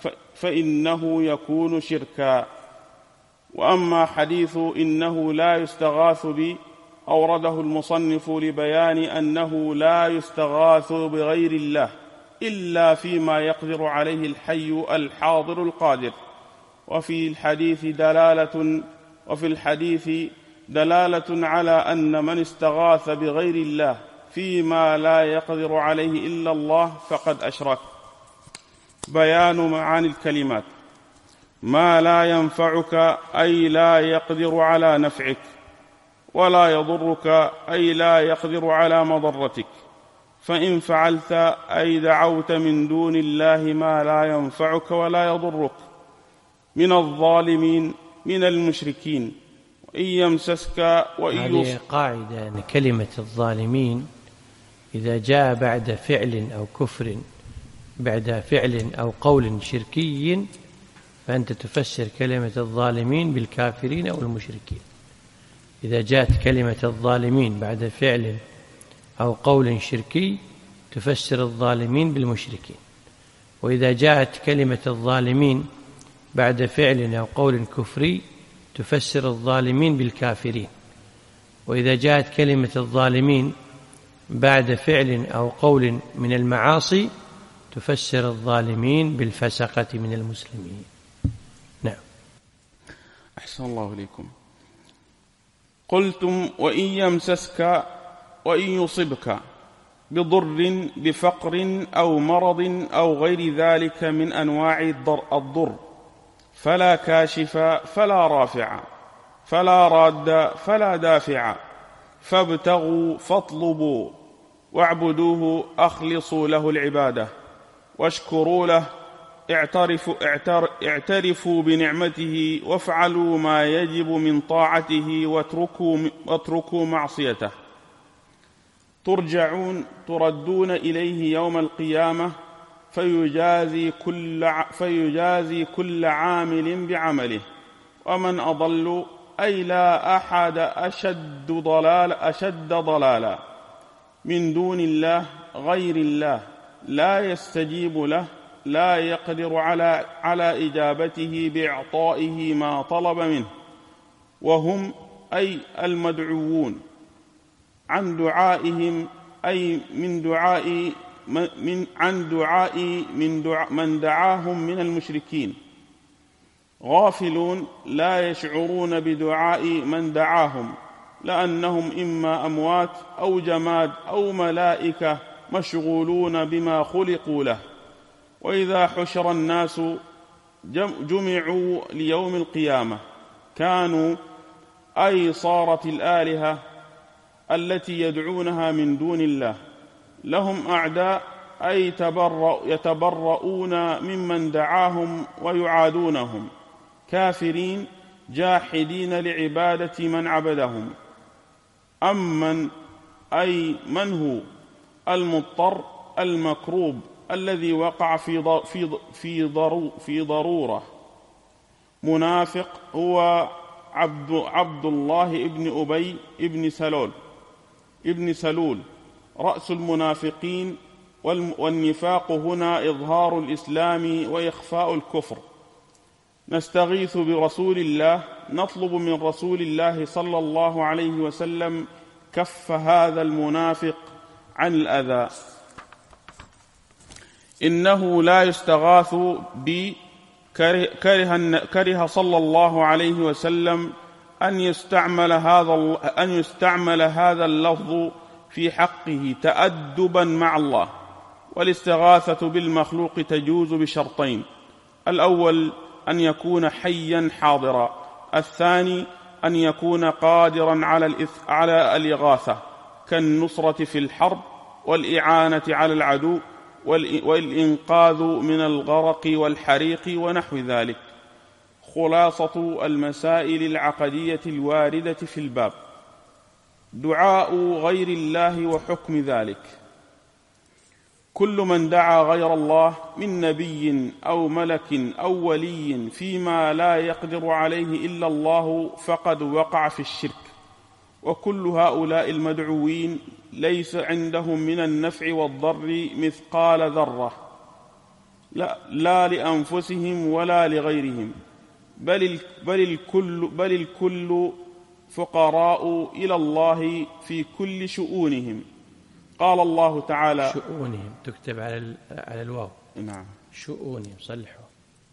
فإنه يكون شركا. وأما حديث إنه لا يستغاث بي أورده المصنف لبيان أنه لا يستغاث بغير الله إلا فيما يقدر عليه الحي الحاضر القادر. وفي الحديث دلالة وفي الحديث دلالة على أن من استغاث بغير الله فيما لا يقدر عليه إلا الله فقد أشرك. بيان معاني الكلمات: ما لا ينفعك أي لا يقدر على نفعك، ولا يضرك أي لا يقدر على مضرتك، فإن فعلت أي دعوت من دون الله ما لا ينفعك ولا يضرك، من الظالمين من المشركين، وإن يمسسك وإن هذه قاعدة أن كلمة الظالمين إذا جاء بعد فعل أو كفر، بعد فعل أو قول شركي، فأنت تفسر كلمة الظالمين بالكافرين أو المشركين. إذا جاءت كلمة الظالمين بعد فعل أو قول شركي تفسر الظالمين بالمشركين، وإذا جاءت كلمة الظالمين بعد فعل أو قول كفري تفسر الظالمين بالكافرين، وإذا جاءت كلمة الظالمين بعد فعل أو قول من المعاصي تفسر الظالمين بالفسقة من المسلمين. نعم. أحسن الله إليكم. قلتم: وإن يمسسك وإن يصبك بضر بفقر أو مرض أو غير ذلك من أنواع الضر فلا كاشف فلا رافع فلا راد فلا دافع، فابتغوا فاطلبوا واعبدوه أخلصوا له العبادة واشكروا له، اعترفوا, اعترفوا بنعمته وافعلوا ما يجب من طاعته واتركوا, واتركوا معصيته. ترجعون تردون إليه يوم القيامة فيجازي كل, فيجازي كل عامل بعمله، ومن أضل أي لا أحد أشد ضلال أشد ضلالا من دون الله غير الله لا يستجيب له، لا يقدر على, على إجابته بإعطائه ما طلب منه، وهم أي المدعوون عن دعائهم أي من دعاء من عن دعاء من, دعاء من دعاهم من المشركين، غافلون لا يشعرون بدعاء من دعاهم، لأنهم إما أموات أو جماد أو ملائكة مشغولون بما خلقوا له. وإذا حشر الناس جمعوا ليوم القيامة كانوا أي صارت الآلهة التي يدعونها من دون الله لهم أعداء، أي يتبرؤون ممن دعاهم ويعادونهم، كافرين جاحدين لعبادة من عبدهم. أمن أي من هو المضطر المكروب الذي وقع في في في ضرو في ضرورة. منافق هو عبد عبد الله ابن أبي ابن سلول ابن سلول رأس المنافقين، والنفاق هنا إظهار الإسلام وإخفاء الكفر. نستغيث برسول الله، نطلب من رسول الله صلى الله عليه وسلم كف هذا المنافق عن الأذى. إنه لا يستغاث ب كره, كره صلى الله عليه وسلم أن يستعمل هذا أن يستعمل هذا اللفظ في حقه تأدبا مع الله. والاستغاثة بالمخلوق تجوز بشرطين: الأول أن يكون حيا حاضرا، الثاني أن يكون قادرا على على الإغاثة كالنصرة في الحرب والإعانة على العدو والإنقاذ من الغرق والحريق ونحو ذلك. خلاصة المسائل العقدية الواردة في الباب: دعاء غير الله وحكم ذلك. كل من دعا غير الله من نبي أو ملك أو ولي فيما لا يقدر عليه إلا الله فقد وقع في الشرك. وكل هؤلاء المدعوين ليس عندهم من النفع والضر مثقال ذرة، لا, لا لأنفسهم ولا لغيرهم، بل, بل, الكل, بل الكل فقراء إلى الله في كل شؤونهم. قال الله تعالى شؤونهم تكتب على على الواو. نعم شؤونهم صلحوا.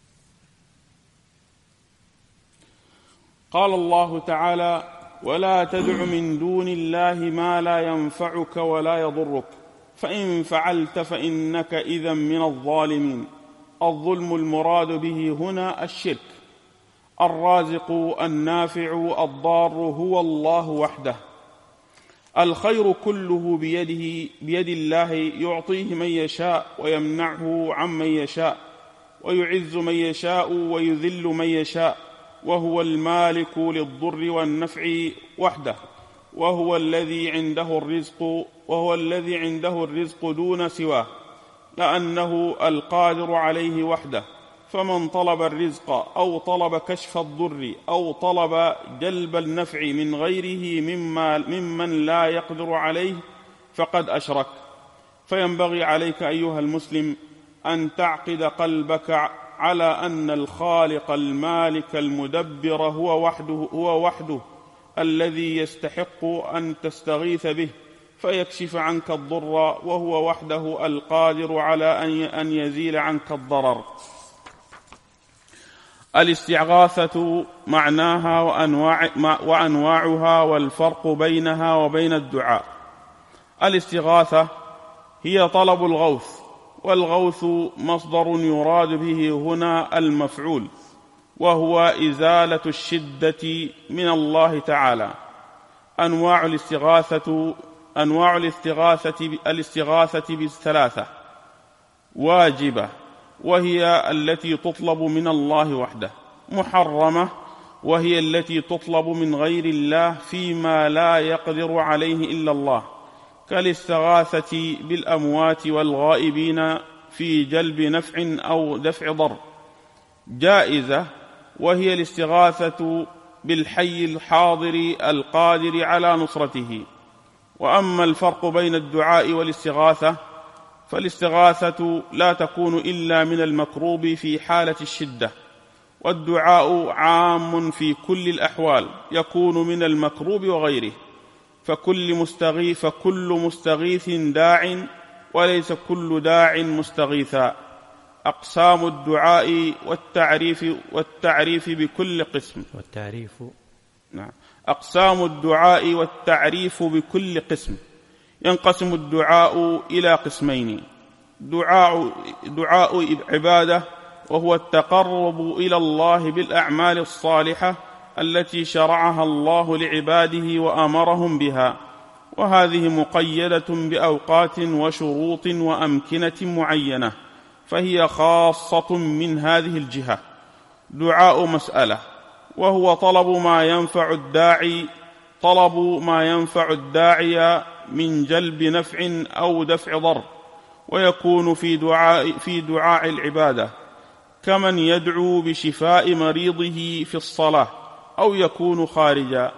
قال الله تعالى ولا تدع من دون الله ما لا ينفعك ولا يضرك فإن فعلت فإنك إذا من الظالمين. الظلم المراد به هنا الشرك. الرازق النافع الضار هو الله وحده. الخير كله بيده بيد الله، يعطيه من يشاء ويمنعه عمن يشاء، ويعز من يشاء ويذل من يشاء، وهو المالك للضر والنفع وحده، وهو الذي عنده الرزق وهو الذي عنده الرزق دون سواه، لأنه القادر عليه وحده. فمن طلب الرزق أو طلب كشف الضر أو طلب جلب النفع من غيره مما ممن لا يقدر عليه فقد أشرك. فينبغي عليك أيها المسلم أن تعقد قلبك على أن الخالق المالك المدبر هو وحده هو وحده الذي يستحق أن تستغيث به فيكشف عنك الضر، وهو وحده القادر على أن يزيل عنك الضرر. الاستغاثة معناها وأنواع وأنواعها والفرق بينها وبين الدعاء. الاستغاثة هي طلب الغوث، والغوث مصدر يراد به هنا المفعول، وهو إزالة الشدة من الله تعالى. أنواع الاستغاثة أنواع الاستغاثة الاستغاثة بالثلاثة: واجبة وهي التي تطلب من الله وحده، محرمة وهي التي تطلب من غير الله فيما لا يقدر عليه إلا الله، كالاستغاثة بالأموات والغائبين في جلب نفع أو دفع ضر. جائزة وهي الاستغاثة بالحي الحاضر القادر على نصرته. وأما الفرق بين الدعاء والاستغاثة فالاستغاثة لا تكون إلا من المكروب في حالة الشدة، والدعاء عام في كل الأحوال يكون من المكروب وغيره، فكل مستغيث فكل مستغيث داع وليس كل داع مستغيثا. أقسام الدعاء والتعريف والتعريف بكل قسم والتعريف نعم أقسام الدعاء والتعريف بكل قسم. ينقسم الدعاء إلى قسمين: دعاء, دعاء عبادة، وهو التقرب إلى الله بالأعمال الصالحة التي شرعها الله لعباده وأمرهم بها، وهذه مقيدة بأوقات وشروط وأمكنة معينة، فهي خاصة من هذه الجهة. دعاء مسألة، وهو طلب ما ينفع الداعي طلب ما ينفع الداعي من جلب نفع أو دفع ضر، ويكون في دعاء, في دعاء العبادة كمن يدعو بشفاء مريضه في الصلاة، أو يكون خارجا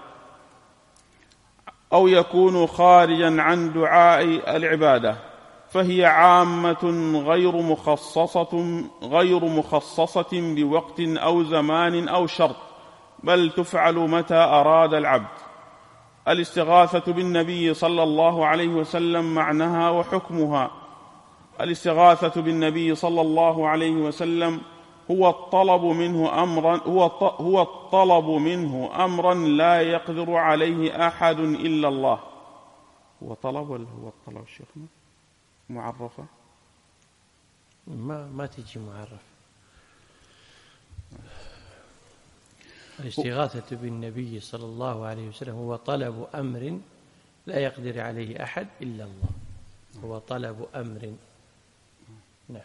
أو يكون خارجا عن دعاء العبادة، فهي عامة غير مخصصة غير مخصصة بوقت أو زمان أو شرط، بل تفعل متى أراد العبد. الاستغاثة بالنبي صلى الله عليه وسلم معناها وحكمها: الاستغاثة بالنبي صلى الله عليه وسلم هو الطلب منه أمرا هو هو الطلب منه أمرا لا يقدر عليه أحد إلا الله. هو طلب ولا هو الطلب شيخنا؟ معرفة؟ ما ما تجي معرفة. الاستغاثة بالنبي صلى الله عليه وسلم هو طلب أمر لا يقدر عليه أحد إلا الله. هو طلب أمر نعم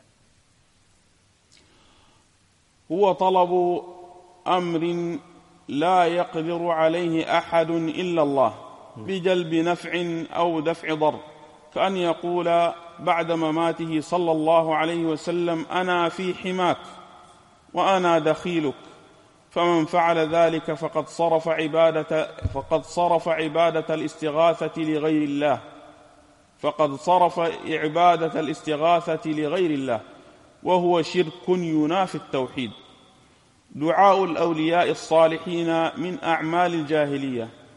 هو طلب أمر لا يقدر عليه أحد إلا الله بجلب نفع أو دفع ضر، كأن يقول بعد مماته صلى الله عليه وسلم: أنا في حماك وأنا دخيلك. فمن فعل ذلك فقد صرف عبادة فقد صرف عبادة الاستغاثة لغير الله فقد صرف عبادة الاستغاثة لغير الله وهو شرك ينافي التوحيد. دعاء الأولياء الصالحين من أعمال الجاهلية،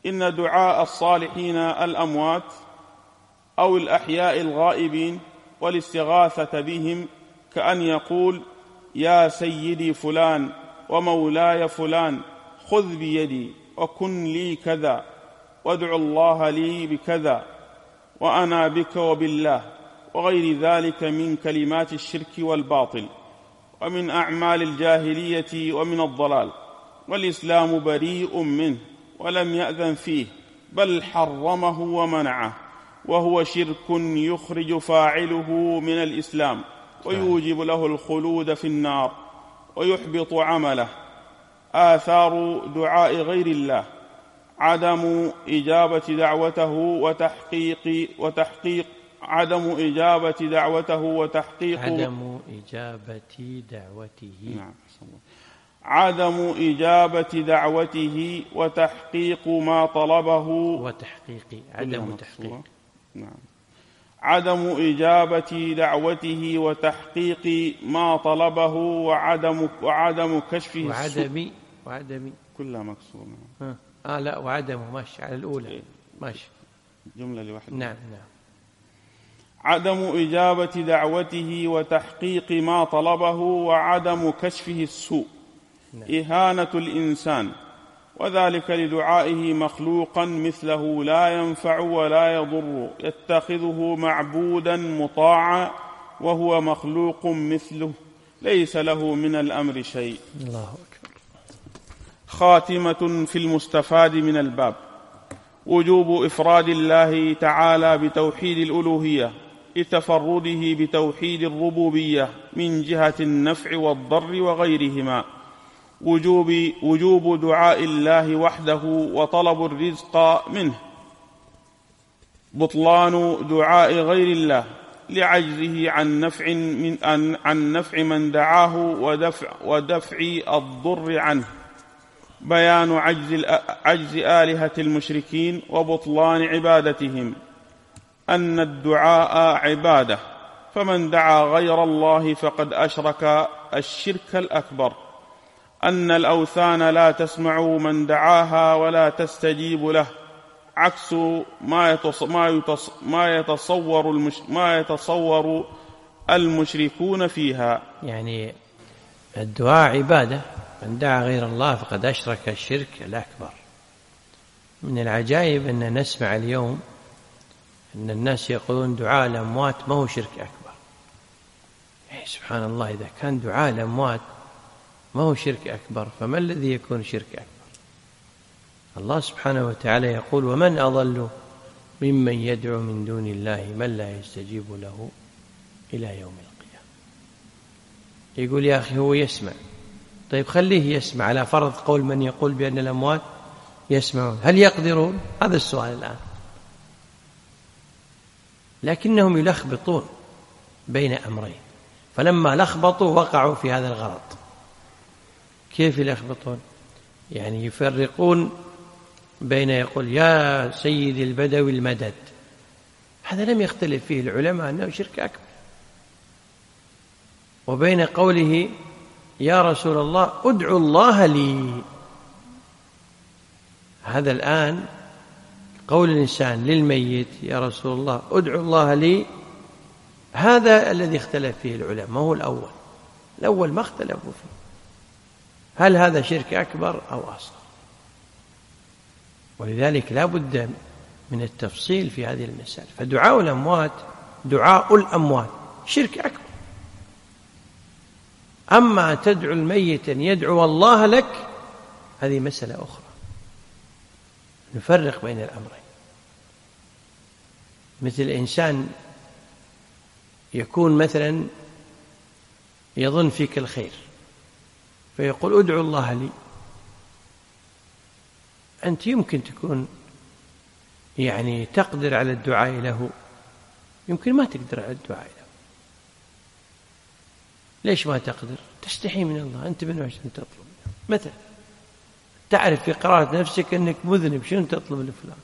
إن دعاء الصالحين الأموات أو الأحياء الغائبين والاستغاثة بهم كأن يقول: يا سيدي فلان ومولاي فلان، خذ بيدي وكن لي كذا، وادع الله لي بكذا، وأنا بك وبالله، وغير ذلك من كلمات الشرك والباطل ومن أعمال الجاهلية ومن الضلال، والإسلام بريء منه ولم يأذن فيه، بل حرمه ومنعه، وهو شرك يخرج فاعله من الإسلام ويوجب له الخلود في النار ويحبط عمله. آثار دعاء غير الله: عدم إجابة دعوته وتحقيق وتحقيق عدم إجابة دعوته وتحقيق عدم إجابة دعوته نعم. عدم إجابة دعوته وتحقيق ما طلبه وتحقيق عدم تحقيق نعم. عدم إجابة دعوته وتحقيق ما طلبه وعدم وعدم كشفه وعدم وعدم كلها مكسورة. آه. آه لا وعدم ماشي على الأولى إيه. ماشي جملة لوحدها. نعم نعم. عدم إجابة دعوته وتحقيق ما طلبه وعدم كشفه السوء. نعم. إهانة الإنسان، وذلك لدعائه مخلوقا مثله لا ينفع ولا يضر، يتخذه معبودا مطاعا وهو مخلوق مثله ليس له من الأمر شيء. الله أكبر. خاتمة في المستفاد من الباب: وجوب إفراد الله تعالى بتوحيد الألوهية لتفرده بتوحيد الربوبية من جهة النفع والضر وغيرهما. وجوب, وجوب دعاء الله وحده وطلب الرزق منه. بطلان دعاء غير الله لعجزه عن نفع من عن نفع من دعاه ودفع, ودفع الضر عنه. بيان عجز, عجز آلهة المشركين وبطلان عبادتهم. أن الدعاء عبادة، فمن دعا غير الله فقد أشرك الشرك الأكبر. أن الأوثان لا تسمع من دعاها ولا تستجيب له، عكس ما يتصور المش ما يتصور المشركون فيها. يعني الدعاء عبادة، من دعا غير الله فقد أشرك الشرك الأكبر. من العجائب أن نسمع اليوم أن الناس يقولون دعاء الأموات ما هو شرك أكبر. يعني سبحان الله، إذا كان دعاء الأموات ما هو شرك أكبر فما الذي يكون شرك أكبر؟ الله سبحانه وتعالى يقول: ومن أضل ممن يدعو من دون الله من لا يستجيب له إلى يوم القيامة. يقول يا أخي هو يسمع، طيب خليه يسمع، على فرض قول من يقول بأن الأموات يسمعون، هل يقدرون؟ هذا السؤال الآن. لكنهم يلخبطون بين أمرين، فلما لخبطوا وقعوا في هذا الغلط. كيف يلخبطون؟ يعني يفرقون بين يقول يا سيد البدوي المدد، هذا لم يختلف فيه العلماء أنه شرك أكبر، وبين قوله يا رسول الله ادعو الله لي. هذا الآن قول الإنسان للميت يا رسول الله ادعو الله لي، هذا الذي اختلف فيه العلماء، ما هو الأول. الأول ما اختلفوا فيه، هل هذا شرك أكبر أو أصغر؟ ولذلك لا بد من التفصيل في هذه المسألة. فدعاء الأموات دعاء الأموات شرك أكبر. أما تدعو الميت أن يدعو الله لك هذه مسألة أخرى، نفرق بين الأمرين. مثل إنسان يكون مثلا يظن فيك الخير فيقول ادعو الله لي، أنت يمكن تكون يعني تقدر على الدعاء له، يمكن ما تقدر على الدعاء له. ليش ما تقدر؟ تستحي من الله، أنت من عشان تطلب مثلا، تعرف في قراءة نفسك أنك مذنب، شنو تطلب لفلان؟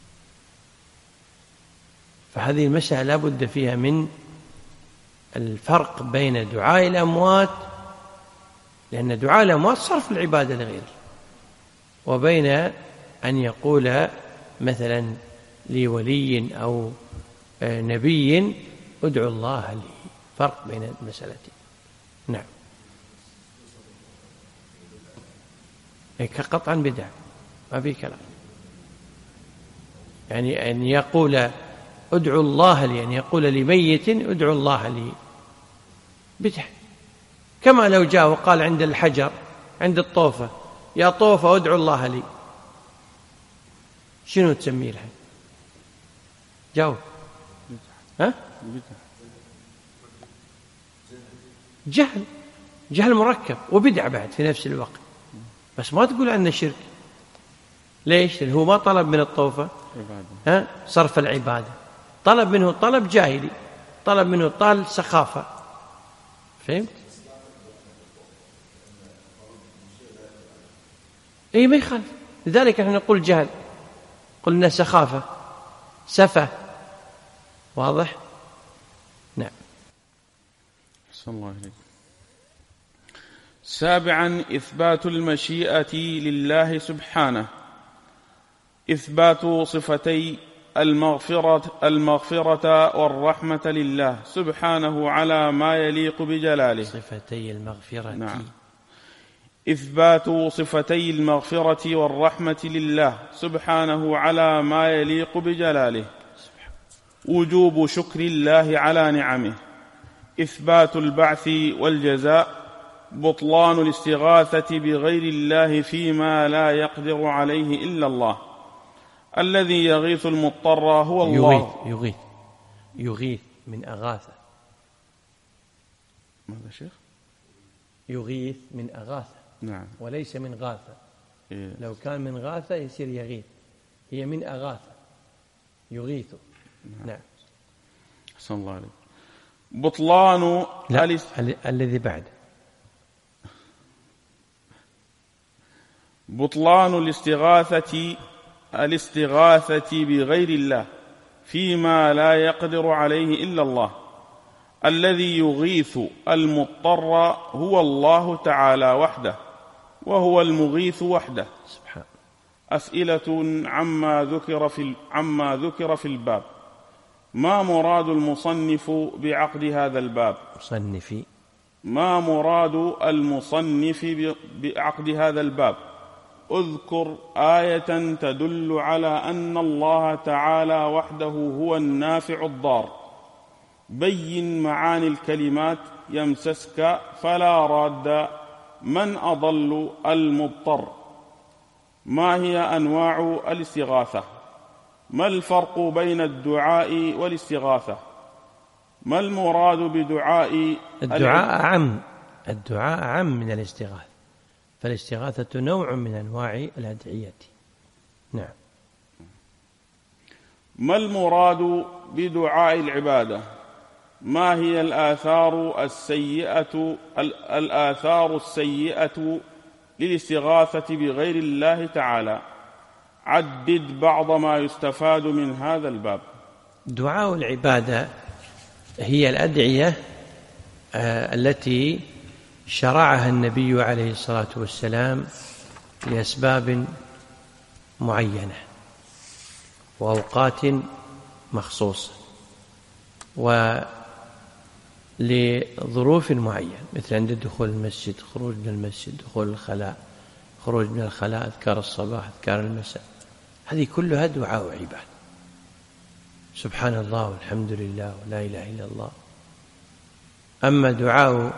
فهذه المسألة لا بد فيها من الفرق بين دعاء الأموات، لأن دعاء الأموات صرف العبادة لغيره، وبين أن يقول مثلا لولي أو نبي ادعو الله لي، فرق بين المسألتين. نعم، قطعا بدعة، ما في كلام. يعني أن يقول ادعو الله لي، أن يقول لميت ادعو الله لي، بدعة. كما لو جاء وقال عند الحجر عند الطوفة يا طوفة ادعو الله لي، شنو تسميه الحين؟ جاوب. ها؟ جهل، جهل مركب وبدع بعد في نفس الوقت، بس ما تقول عنه شرك. ليش؟ لأنه هو ما طلب من الطوفة ها صرف العبادة، طلب منه طلب جاهلي، طلب منه طال سخافة. فهمت؟ اي ما يخالف، لذلك احنا نقول جهل، قلنا سخافة سفة. واضح؟ نعم. صلى الله عليه. سابعا إثبات المشيئة لله سبحانه، إثبات صفتي المغفرة, المغفرة والرحمة لله سبحانه على ما يليق بجلاله. صفتي المغفرة. نعم. إثبات صفتي المغفرة والرحمة لله سبحانه على ما يليق بجلاله. وجوب شكر الله على نعمه. إثبات البعث والجزاء. بطلان الاستغاثة بغير الله فيما لا يقدر عليه إلا الله. الذي يغيث المضطر هو الله. يغيث يغيث يغيث من أغاثة. ماذا شيخ؟ يغيث من أغاثة. نعم. وليس من غاثة. إيه. لو كان من غاثة يصير يغيث، هي من أغاثة يغيث. نعم, نعم. أحسن الله عليك. بطلان لا ال... الذي بعد بطلان الاستغاثة الاستغاثة بغير الله فيما لا يقدر عليه إلا الله. الذي يغيث المضطر هو الله تعالى وحده، وهو المغيث وحده. سبحان. أسئلة عما ذكر في عما ذكر في الباب. ما مراد المصنف بعقد هذا الباب؟ مصنفي. ما مراد المصنف بعقد هذا الباب؟ اذكر آية تدل على أن الله تعالى وحده هو النافع الضار. بين معاني الكلمات يمسسك فلا راد. من أضل المضطر. ما هي أنواع الاستغاثة؟ ما الفرق بين الدعاء والاستغاثة؟ ما المراد بدعاء؟ الدعاء عم الدعاء عم من الاستغاثة، فالاستغاثة نوع من أنواع الأدعية. نعم. ما المراد بدعاء العبادة؟ ما هي الآثار السيئة الآثار السيئة للاستغاثة بغير الله تعالى؟ عدد بعض ما يستفاد من هذا الباب. دعاء العبادة هي الأدعية التي شرعها النبي عليه الصلاة والسلام لأسباب معينة وأوقات مخصوصة ولظروف معينة، مثل عند دخول المسجد، خروج من المسجد، دخول الخلاء، خروج من الخلاء، أذكار الصباح، أذكار المساء، هذه كلها دعاء عبادة. سبحان الله والحمد لله ولا إله إلا الله. أما دعاء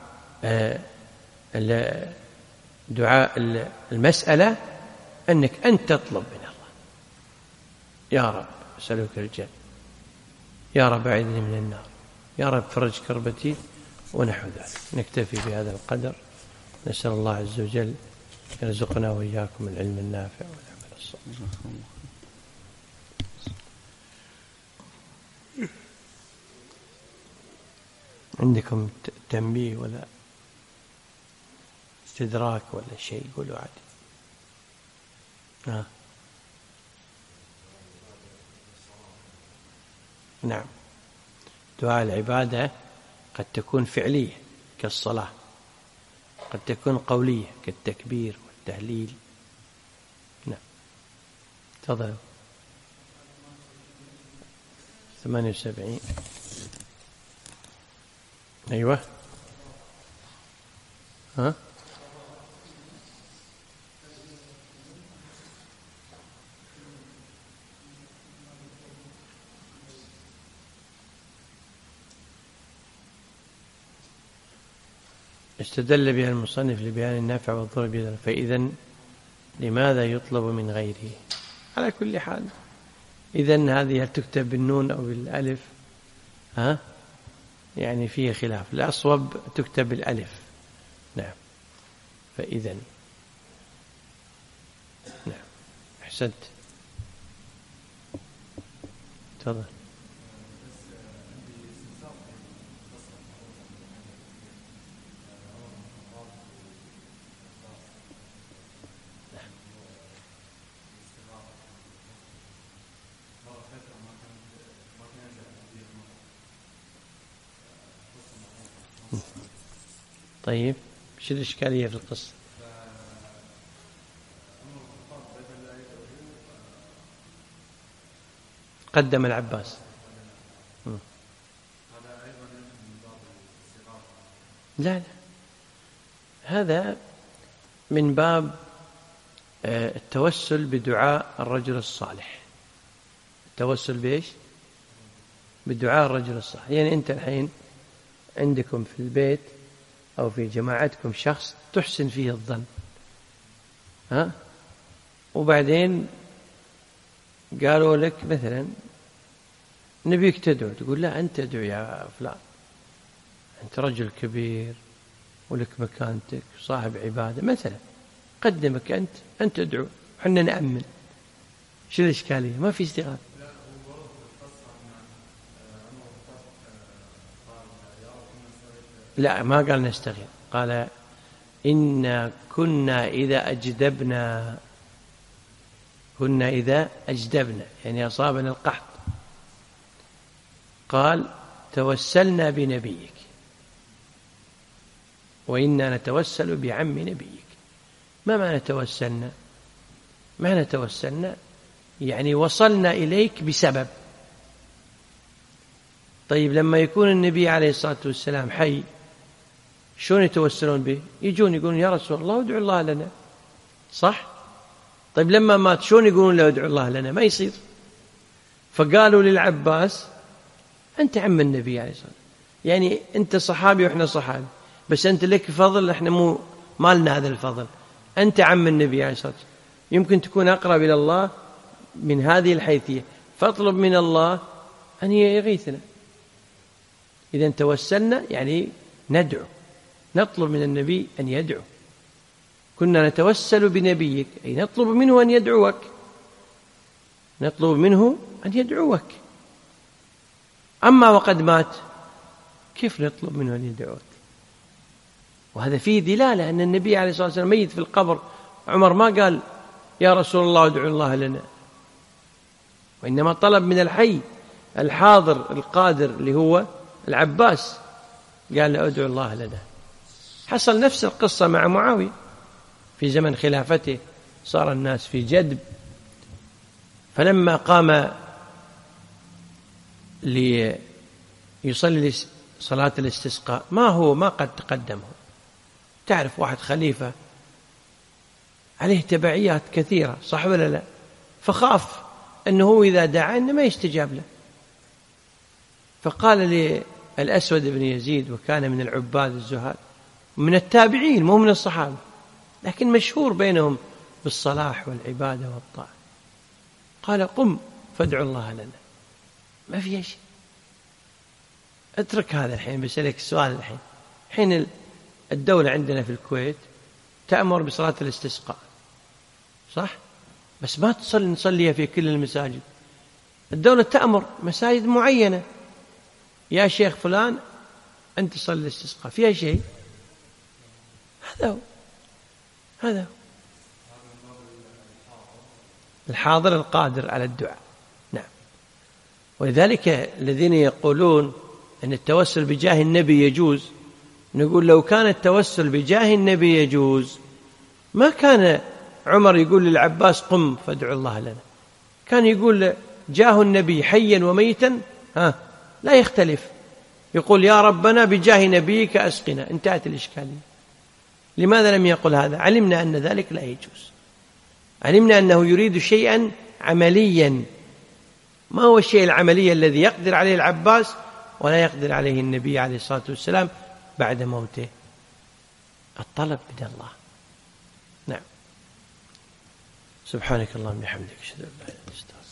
دعاء المسألة أنك أنت تطلب من الله، يا رب أسألك الجنة، يا رب أعذني من النار، يا رب فرج كربتي، ونحو ذلك. نكتفي بهذا القدر. نسأل الله عز وجل يرزقنا وإياكم العلم النافع والعمل الصالح. عندكم تنبيه ولا استدراك ولا شيء؟ قولوا عادي. آه. نعم. دعاء العبادة قد تكون فعلية كالصلاة، قد تكون قولية كالتكبير والتهليل. نعم. تفضل. ثمانية وسبعين. أيوة. ها استدل بها المصنف لبيان النافع والضر بذلك، فإذا لماذا يطلب من غيره؟ على كل حال إذن هذه هل تكتب بالنون أو بالألف؟ ها يعني فيه خلاف، الأصوب تكتب بالألف. نعم. فإذا نعم أحسنت. تفضل. طيب شو الإشكالية في القصة؟ قدم العباس. لا لا هذا من باب التوسل بدعاء الرجل الصالح. التوسل بإيش؟ بدعاء الرجل الصالح. يعني أنت الحين عندكم في البيت أو في جماعتكم شخص تحسن فيه الظن، ها؟ وبعدين قالوا لك مثلا نبيك تدعو، تقول لا أنت تدعو يا فلان، أنت رجل كبير ولك مكانتك صاحب عبادة مثلا، قدمك أنت أنت تدعو حنا نأمن. شو الإشكالية؟ ما في استغاثة. لا ما قال نستغيث، قال إنا كنا إذا أجدبنا كنا إذا أجدبنا يعني أصابنا القحط قال توسلنا بنبيك وإنا نتوسل بعم نبيك. ما معنى توسلنا؟ معنى توسلنا يعني وصلنا إليك بسبب. طيب لما يكون النبي عليه الصلاة والسلام حي شلون يتوسلون به؟ يجون يقولون يا رسول الله ادعو الله لنا، صح؟ طيب لما مات شلون يقولون له ادعو الله لنا؟ ما يصير. فقالوا للعباس أنت عم النبي عليه الصلاة والسلام، يعني أنت صحابي وإحنا صحابي، بس أنت لك فضل إحنا مو ما لنا هذا الفضل. أنت عم النبي عليه الصلاة والسلام، يمكن تكون أقرب إلى الله من هذه الحيثية، فاطلب من الله أن يغيثنا. إذا توسلنا يعني ندعو، نطلب من النبي أن يدعو. كنا نتوسل بنبيك أي نطلب منه أن يدعوك، نطلب منه أن يدعوك. أما وقد مات كيف نطلب منه أن يدعوك؟ وهذا فيه دلالة أن النبي عليه الصلاة والسلام ميت في القبر. عمر ما قال يا رسول الله ادعو الله لنا، وإنما طلب من الحي الحاضر القادر اللي هو العباس، قال له ادعو الله لنا. حصل نفس القصة مع معاوية في زمن خلافته، صار الناس في جدب، فلما قام ليصلي صلاة الاستسقاء ما هو ما قد تقدمه. تعرف واحد خليفة عليه تبعيات كثيرة، صح ولا لا؟ فخاف أنه إذا دعا إنه ما يستجاب له، فقال للأسود بن يزيد، وكان من العباد الزهاد من التابعين مو من الصحابة، لكن مشهور بينهم بالصلاح والعبادة والطاعة، قال قم فادعو الله لنا. ما في شيء. اترك هذا الحين، بسألك السؤال الحين. حين الدولة عندنا في الكويت تأمر بصلاة الاستسقاء، صح؟ بس ما تصلي نصليها في كل المساجد. الدولة تأمر مساجد معينة، يا شيخ فلان أنت تصلي الاستسقاء، فيها شيء؟ هذا هو هذا هو الحاضر القادر على الدعاء. نعم. ولذلك الذين يقولون أن التوسل بجاه النبي يجوز، نقول لو كان التوسل بجاه النبي يجوز ما كان عمر يقول للعباس قم فادعو الله لنا. كان يقول جاه النبي حيا وميتا ها لا يختلف، يقول يا ربنا بجاه نبيك أسقنا، انتهت الإشكالية. لماذا لم يقل هذا؟ علمنا أن ذلك لا يجوز، علمنا أنه يريد شيئا عمليا. ما هو الشيء العملي الذي يقدر عليه العباس ولا يقدر عليه النبي عليه الصلاة والسلام بعد موته؟ الطلب من الله. نعم. سبحانك اللهم وبحمدك، أشهد أن لا إله إلا أنت.